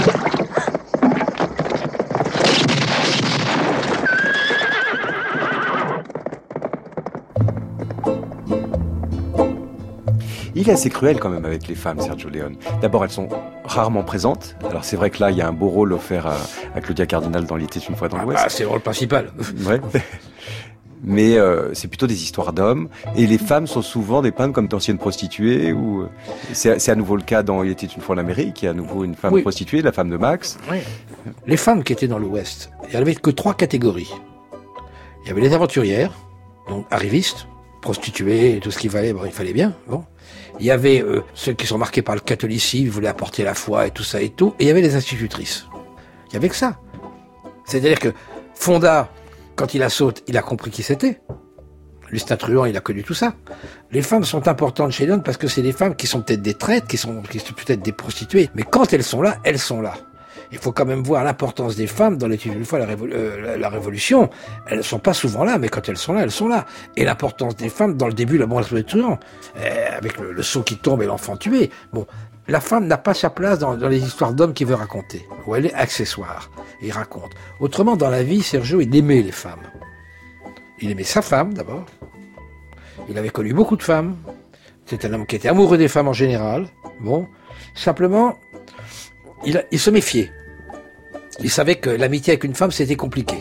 Il est assez cruel quand même avec les femmes, Sergio Leone. D'abord, elles sont rarement présentes. Alors c'est vrai que là, il y a un beau rôle offert à Claudia Cardinal dans Il était une fois dans l'Ouest. C'est le rôle principal. Ouais. Mais c'est plutôt des histoires d'hommes. Et les femmes sont souvent dépeintes comme d'anciennes prostituées. Ou c'est à nouveau le cas dans Il était une fois en Amérique. Il y a à nouveau une femme prostituée, la femme de Max. Oui. Les femmes qui étaient dans l'Ouest, il n'y avait que 3 catégories. Il y avait les aventurières, donc arrivistes, prostituées, et tout ce qu'il fallait, bon, il fallait bien, bon. Il y avait ceux qui sont marqués par le catholicisme, ils voulaient apporter la foi et tout ça et tout. Et il y avait les institutrices. Il y avait que ça. C'est-à-dire que Fonda, quand il a sauté, il a compris qui c'était. Lui, c'est un truand, il a connu tout ça. Les femmes sont importantes chez Leone parce que c'est des femmes qui sont peut-être des traîtres, qui sont peut-être des prostituées. Mais quand elles sont là, elles sont là. Il faut quand même voir l'importance des femmes dans l'étude une fois la Révolution. Elles ne sont pas souvent là, mais quand elles sont là, elles sont là. Et l'importance des femmes dans le début, la mort des truands, avec le seau qui tombe et l'enfant tué. Bon, la femme n'a pas sa place dans les histoires d'hommes qu'il veut raconter, où elle est accessoire. Il raconte. Autrement, dans la vie, Sergio, il aimait les femmes. Il aimait sa femme, d'abord. Il avait connu beaucoup de femmes. C'était un homme qui était amoureux des femmes en général. Bon, simplement, il se méfiait. Il savait que l'amitié avec une femme, c'était compliqué.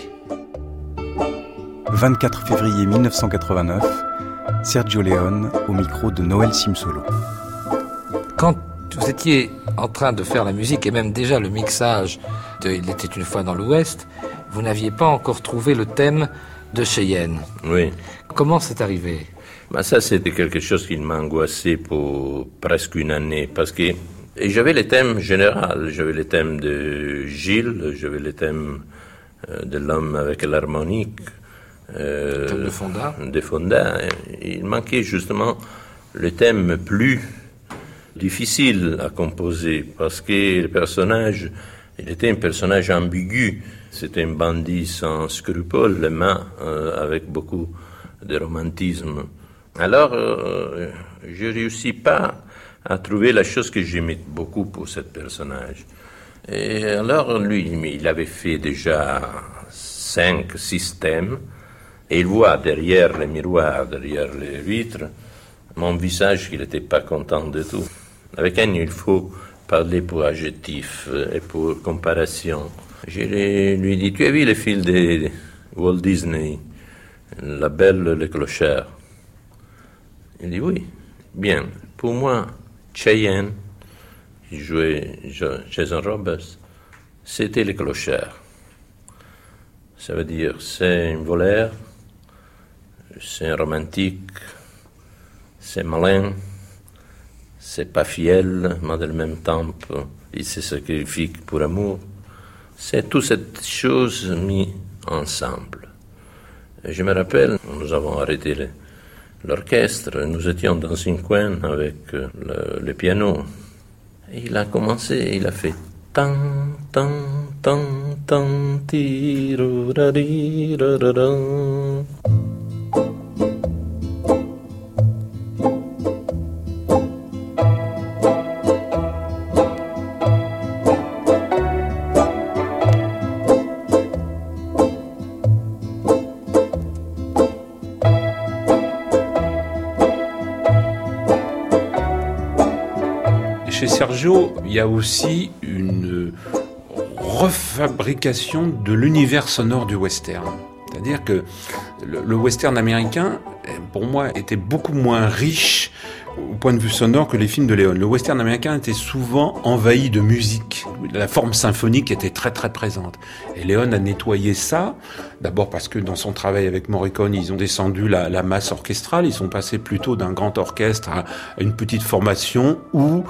24 février 1989, Sergio Leone au micro de Noël Simsolo. Quand vous étiez en train de faire la musique et même déjà le mixage de Il était une fois dans l'Ouest, vous n'aviez pas encore trouvé le thème de Cheyenne. Oui. Comment c'est arrivé? Ça, c'était quelque chose qui m'a angoissé pour presque une année, parce que j'avais les thèmes généraux, j'avais les thèmes de Gilles, j'avais les thèmes de l'homme avec l'harmonique, de Fonda. De Fonda. Il manquait justement le thème plus difficile à composer, parce que le personnage, il était un personnage ambigu. C'était un bandit sans scrupules, mais avec beaucoup de romantisme. Alors, je ne réussis pas à trouver la chose que j'aimais beaucoup pour ce personnage. Et alors, lui, il avait fait déjà 5 systèmes, et il voit derrière les miroirs, derrière les vitres, mon visage qu'il n'était pas content de tout. Avec Ennio, il faut parler pour adjectif et pour comparaison. Je lui ai dit, tu as vu les films de Walt Disney, La Belle, le Clochard? Il dit oui, bien. Pour moi, Cheyenne, qui jouait Jason Robards, c'était le clochard. Ça veut dire, c'est un voleur, c'est un romantique, c'est malin, c'est pas fidèle, mais en même temps, il se sacrifie pour amour. C'est toutes ces choses mises ensemble. Et je me rappelle, nous avons arrêté l'orchestre, nous étions dans un coin avec le piano. Et il a commencé, il a fait tan, tan, tan, tan, tirurariraran. Chez Sergio, il y a aussi une refabrication de l'univers sonore du western. C'est-à-dire que le western américain, pour moi, était beaucoup moins riche au point de vue sonore que les films de Leone. Le western américain était souvent envahi de musique. La forme symphonique était très très présente. Et Leone a nettoyé ça, d'abord parce que dans son travail avec Morricone, ils ont descendu la masse orchestrale, ils sont passés plutôt d'un grand orchestre à une petite formation où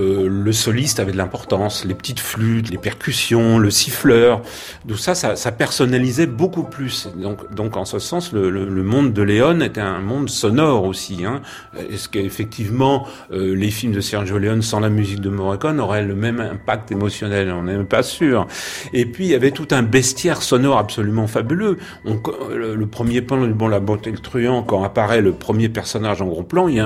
le soliste avait de l'importance, les petites flûtes, les percussions, le siffleur, tout ça personnalisait beaucoup plus. Donc en ce sens, le monde de Leone était un monde sonore aussi. Est-ce qu'effectivement les films de Sergio Leone sans la musique de Morricone auraient le même impact émotionnel? On n'est même pas sûr. Et puis il y avait tout un bestiaire sonore absolument fabuleux. Le premier plan, La Beauté et le Truand, quand apparaît le premier personnage en gros plan, il y a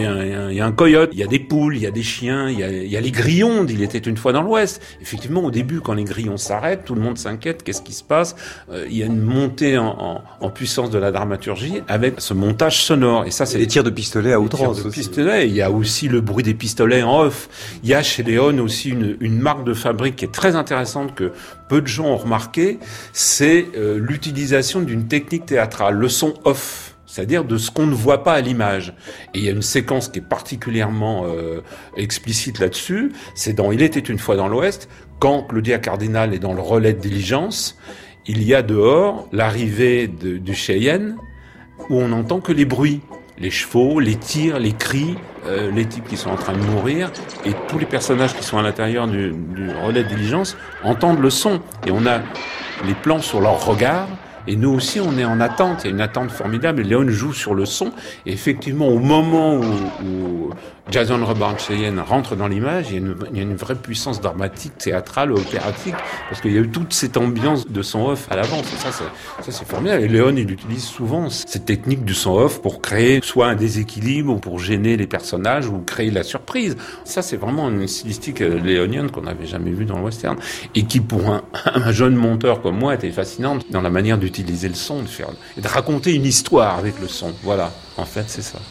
un coyote, il y a des poules, il y a des chiens, il y a les grillons d'Il était une fois dans l'Ouest. Effectivement, au début, quand les grillons s'arrêtent, tout le monde s'inquiète, qu'est-ce qui se passe? Il y a une montée en puissance de la dramaturgie avec ce montage sonore. Et ça, c'est les tirs de pistolet à outrance. Il y a aussi le bruit des pistolets en off. Il y a chez Leone aussi une marque de fabrique qui est très intéressante que peu de gens ont remarqué, c'est l'utilisation d'une technique théâtrale, le son off, c'est-à-dire de ce qu'on ne voit pas à l'image. Et il y a une séquence qui est particulièrement explicite là-dessus, c'est dans Il était une fois dans l'Ouest, quand Claudia Cardinal est dans le relais de diligence, il y a dehors l'arrivée du Cheyenne, où on n'entend que les bruits. Les chevaux, les tirs, les cris, les types qui sont en train de mourir, et tous les personnages qui sont à l'intérieur du relais de diligence entendent le son. Et on a les plans sur leur regard, et nous aussi on est en attente. Il y a une attente formidable, et Leone joue sur le son. Et effectivement, au moment où Jason Robert Cheyenne rentre dans l'image, il y a une vraie puissance dramatique, théâtrale, opératique, parce qu'il y a eu toute cette ambiance de son off à l'avance. Et ça c'est formidable. Et Leone, il utilise souvent cette technique du son off pour créer soit un déséquilibre, ou pour gêner les personnages, ou créer la surprise. Ça, c'est vraiment une stylistique léonienne qu'on n'avait jamais vue dans le western, et qui, pour un jeune monteur comme moi, était fascinante dans la manière d'utiliser le son, et de raconter une histoire avec le son. Voilà, en fait, c'est ça.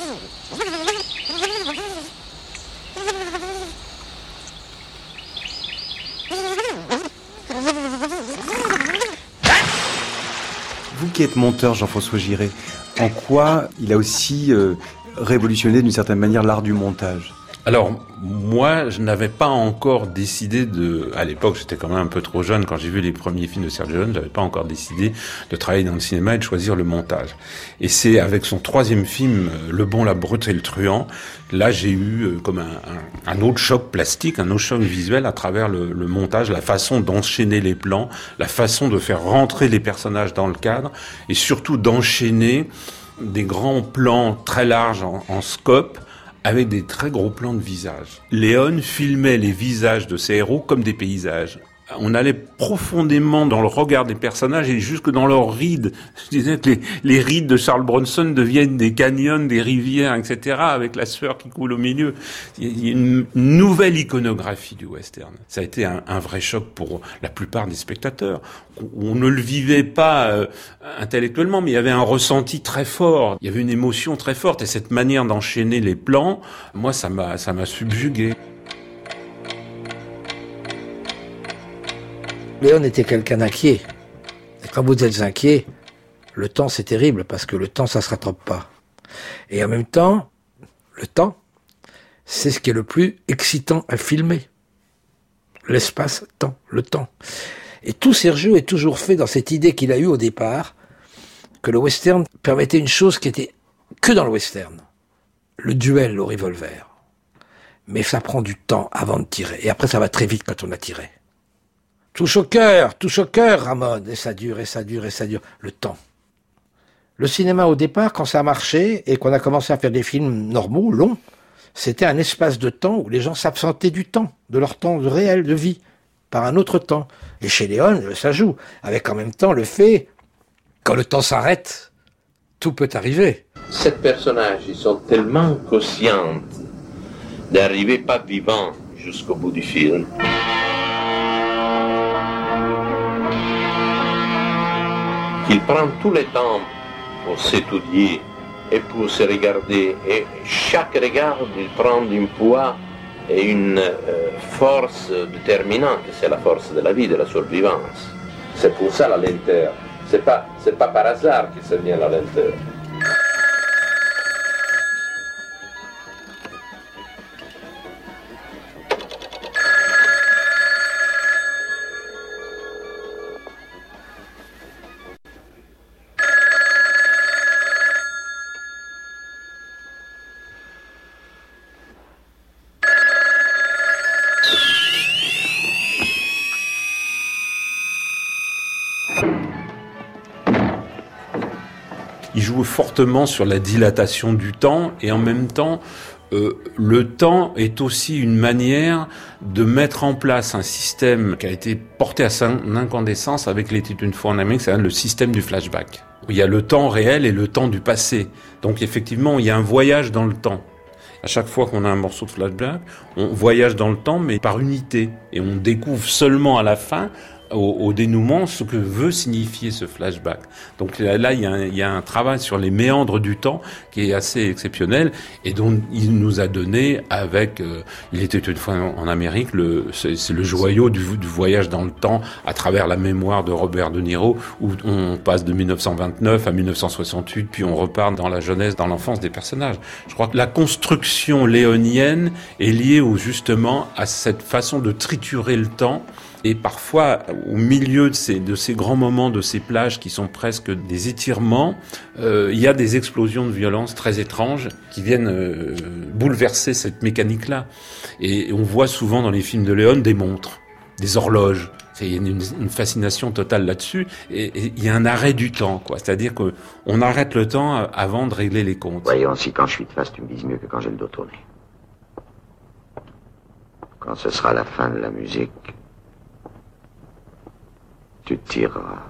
Vous qui êtes monteur, Jean-François Giré, en quoi il a aussi révolutionné d'une certaine manière l'art du montage? Alors, moi, je n'avais pas encore décidé à l'époque, j'étais quand même un peu trop jeune quand j'ai vu les premiers films de Sergio Leone, j'avais pas encore décidé de travailler dans le cinéma et de choisir le montage. Et c'est avec son troisième film, Le Bon, la Brute et le Truand, là j'ai eu comme un autre choc plastique, un autre choc visuel à travers le montage, la façon d'enchaîner les plans, la façon de faire rentrer les personnages dans le cadre, et surtout d'enchaîner des grands plans très larges en scope, avec des très gros plans de visages. Leone filmait les visages de ses héros comme des paysages. On allait profondément dans le regard des personnages et jusque dans leurs rides. Je disais que les rides de Charles Bronson deviennent des canyons, des rivières, etc., avec la sueur qui coule au milieu. Il y a une nouvelle iconographie du western. Ça a été un vrai choc pour la plupart des spectateurs. On ne le vivait pas intellectuellement, mais il y avait un ressenti très fort. Il y avait une émotion très forte et cette manière d'enchaîner les plans, moi, ça m'a subjugué. Léon était quelqu'un d'inquiet. Et quand vous êtes inquiet, le temps c'est terrible parce que le temps ça se rattrape pas. Et en même temps, le temps, c'est ce qui est le plus excitant à filmer. L'espace-temps, le temps. Et tout Sergio est toujours fait dans cette idée qu'il a eue au départ, que le western permettait une chose qui était que dans le western. Le duel au revolver. Mais ça prend du temps avant de tirer. Et après ça va très vite quand on a tiré. Touche au cœur, Ramon. Et ça dure, et ça dure, et ça dure. Le temps. Le cinéma, au départ, quand ça a marché, et qu'on a commencé à faire des films normaux, longs, c'était un espace de temps où les gens s'absentaient du temps, de leur temps réel de vie, par un autre temps. Et chez Léon, ça joue. Avec en même temps le fait, quand le temps s'arrête, tout peut arriver. Ces personnages, ils sont tellement conscients d'arriver pas vivants jusqu'au bout du film. Il prend tout le temps pour s'étudier et pour se regarder. Et chaque regard, il prend un poids et une force déterminante. C'est la force de la vie, de la survivance. C'est pour ça la lenteur. C'est pas par hasard que ça vient la lenteur. Il joue fortement sur la dilatation du temps et en même temps, le temps est aussi une manière de mettre en place un système qui a été porté à son incandescence avec Les Était une fois en Amérique, c'est le système du flashback. Il y a le temps réel et le temps du passé. Donc effectivement, il y a un voyage dans le temps. À chaque fois qu'on a un morceau de flashback, on voyage dans le temps mais par unité. Et on découvre seulement à la fin, au dénouement, ce que veut signifier ce flashback. Donc là, il y a un travail sur les méandres du temps qui est assez exceptionnel et dont il nous a donné avec Il était une fois en Amérique, c'est le joyau du voyage dans le temps à travers la mémoire de Robert De Niro où on passe de 1929 à 1968 puis on repart dans la jeunesse, dans l'enfance des personnages. Je crois que la construction léonienne est liée justement à cette façon de triturer le temps. Et parfois, au milieu de ces grands moments, de ces plages qui sont presque des étirements, il y a des explosions de violence très étranges qui viennent bouleverser cette mécanique-là. Et on voit souvent dans les films de Léon des montres, des horloges. Il y a une fascination totale là-dessus. Et il y a un arrêt du temps, quoi. C'est-à-dire qu'on arrête le temps avant de régler les comptes. Voyons si quand je suis de face, tu me dises mieux que quand j'ai le dos tourné. Quand ce sera la fin de la musique, tu tireras.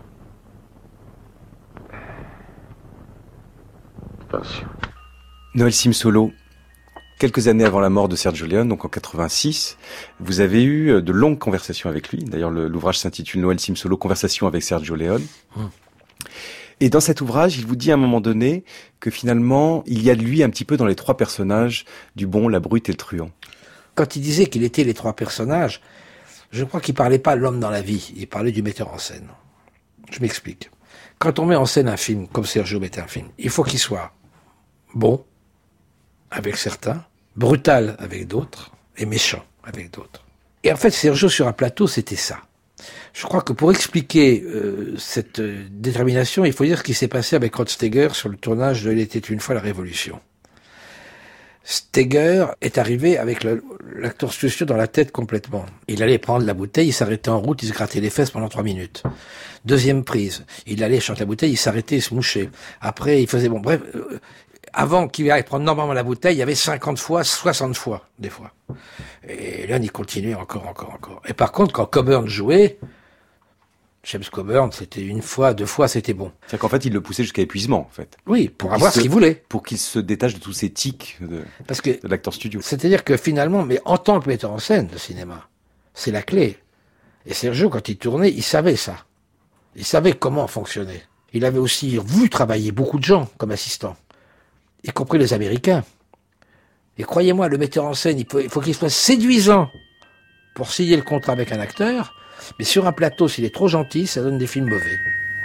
Attention. Noël Simsolo, quelques années avant la mort de Sergio Leone, donc en 86, vous avez eu de longues conversations avec lui. D'ailleurs, l'ouvrage s'intitule Noël Simsolo, Conversation avec Sergio Leone. Et dans cet ouvrage, il vous dit à un moment donné que finalement, il y a de lui un petit peu dans les trois personnages du bon, la brute et le truand. Quand il disait qu'il était les trois personnages, je crois qu'il parlait pas de l'homme dans la vie, il parlait du metteur en scène. Je m'explique. Quand on met en scène un film, comme Sergio mettait un film, il faut qu'il soit bon, avec certains, brutal avec d'autres, et méchant avec d'autres. Et en fait, Sergio sur un plateau, c'était ça. Je crois que pour expliquer cette détermination, il faut dire ce qui s'est passé avec Rod Steiger sur le tournage de Il était une fois la Révolution. Steiger est arrivé avec l'acteur studio dans la tête complètement. Il allait prendre la bouteille, il s'arrêtait en route, il se grattait les fesses pendant 3 minutes. Deuxième prise, il allait chanter la bouteille, il s'arrêtait, il se mouchait. Après, il faisait bon, bref, Avant qu'il aille prendre normalement la bouteille, il y avait 50 fois, 60 fois, des fois. Et Leon, il continuait encore. Et par contre, quand Coburn jouait, James Coburn, c'était une fois, 2 fois, c'était bon. C'est-à-dire qu'en fait, il le poussait jusqu'à épuisement, en fait. Oui, pour avoir ce qu'il voulait. Pour qu'il se détache de tous ces tics de l'acteur studio. C'est-à-dire que finalement, mais en tant que metteur en scène de cinéma, c'est la clé. Et Sergio, quand il tournait, il savait ça. Il savait comment fonctionner. Il avait aussi vu travailler beaucoup de gens comme assistants, y compris les Américains. Et croyez-moi, le metteur en scène, il faut qu'il soit séduisant pour signer le contrat avec un acteur, mais sur un plateau, s'il est trop gentil, ça donne des films mauvais.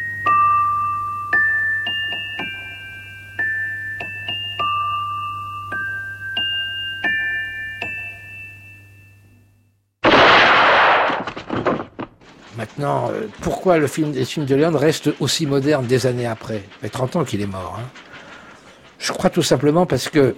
Maintenant, pourquoi les films de Leon restent aussi modernes des années après ? Ça fait 30 ans qu'il est mort. Hein. Je crois tout simplement parce que,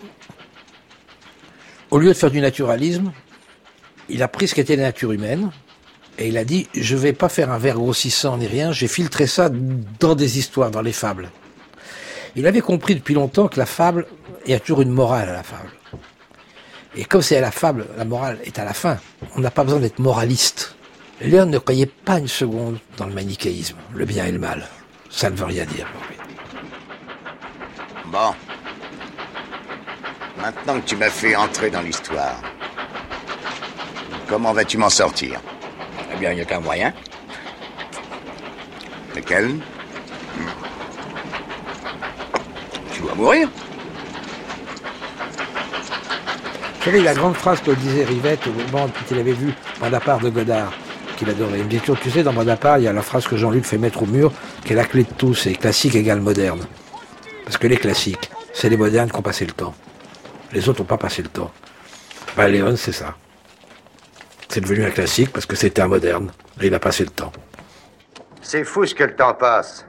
au lieu de faire du naturalisme, il a pris ce qu'était la nature humaine et il a dit, je vais pas faire un verre grossissant ni rien, j'ai filtré ça dans des histoires, dans les fables. Il avait compris depuis longtemps que la fable, il y a toujours une morale à la fable. Et comme c'est à la fable, la morale est à la fin, on n'a pas besoin d'être moraliste. Leon ne croyait pas une seconde dans le manichéisme, le bien et le mal. Ça ne veut rien dire pour lui. Bon. Maintenant que tu m'as fait entrer dans l'histoire, comment vas-tu m'en sortir? Eh bien, il n'y a qu'un moyen. Lequel? Tu dois mourir. Vous savez, la grande phrase que disait Rivette au moment où il avait vu Bonaparte de Godard, qu'il adorait. Il me dit toujours, tu sais, dans Bonaparte, il y a la phrase que Jean-Luc fait mettre au mur, qui est la clé de tout, c'est classique égale moderne. Parce que les classiques, c'est les modernes qui ont passé le temps. Les autres n'ont pas passé le temps. Ben, Léon, c'est ça. C'est devenu un classique parce que c'était un moderne. Et il a passé le temps. C'est fou ce que le temps passe.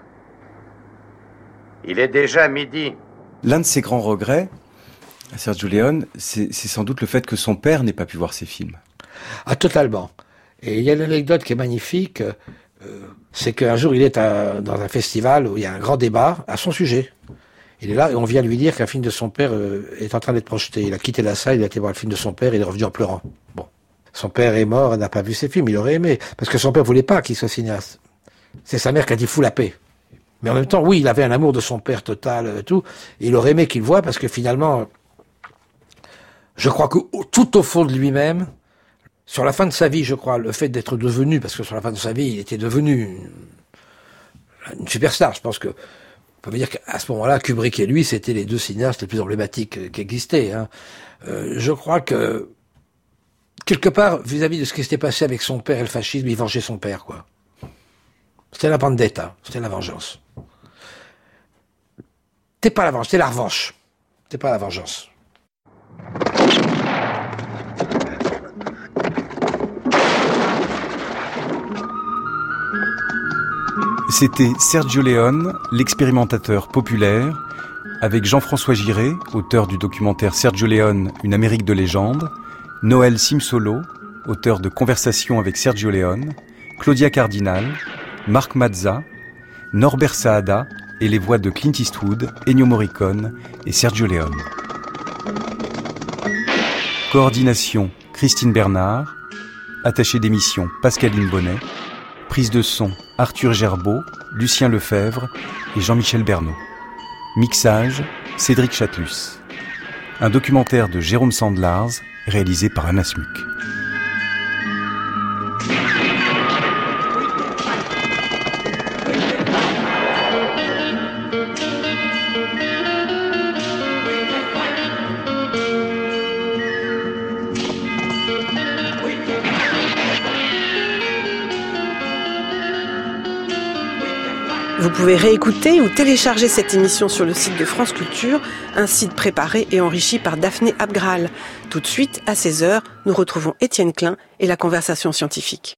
Il est déjà midi. L'un de ses grands regrets, Sergio Leone, c'est sans doute le fait que son père n'ait pas pu voir ses films. Ah, totalement. Et il y a une anecdote qui est magnifique, c'est qu'un jour il est dans un festival où il y a un grand débat à son sujet. Il est là et on vient lui dire qu'un film de son père est en train d'être projeté. Il a quitté la salle, il a été voir le film de son père, il est revenu en pleurant. Bon. Son père est mort, elle n'a pas vu ses films, il aurait aimé. Parce que son père voulait pas qu'il soit cinéaste. C'est sa mère qui a dit fous la paix. Mais en même temps, oui, il avait un amour de son père total, tout. Et il aurait aimé qu'il le voie parce que finalement, je crois que tout au fond de lui-même, sur la fin de sa vie, je crois, le fait d'être devenu, parce que sur la fin de sa vie, il était devenu une superstar. Je pense que, on peut dire qu'à ce moment-là, Kubrick et lui, c'était les deux cinéastes les plus emblématiques qui existaient. Hein. Je crois que, quelque part, vis-à-vis de ce qui s'était passé avec son père et le fascisme, il vengeait son père, quoi. C'était la vendetta, c'était la vengeance. C'était pas la vengeance, c'était la revanche. C'était pas la vengeance. C'était Sergio Leone, l'expérimentateur populaire, avec Jean-François Giré, auteur du documentaire Sergio Leone, une Amérique de légende, Noël Simsolo, auteur de Conversation avec Sergio Leone, Claudia Cardinal, Marc Mazza, Norbert Saada et les voix de Clint Eastwood, Ennio Morricone et Sergio Leone. Coordination Christine Bernard, attaché d'émission Pascaline Bonnet, prise de son Arthur Gerbeau, Lucien Lefebvre et Jean-Michel Bernot. Mixage Cédric Chatelus. Un documentaire de Jérôme Sandlars réalisé par Anna Smuck. Vous pouvez réécouter ou télécharger cette émission sur le site de France Culture, un site préparé et enrichi par Daphné Abgral. Tout de suite, à 16h, nous retrouvons Étienne Klein et la conversation scientifique.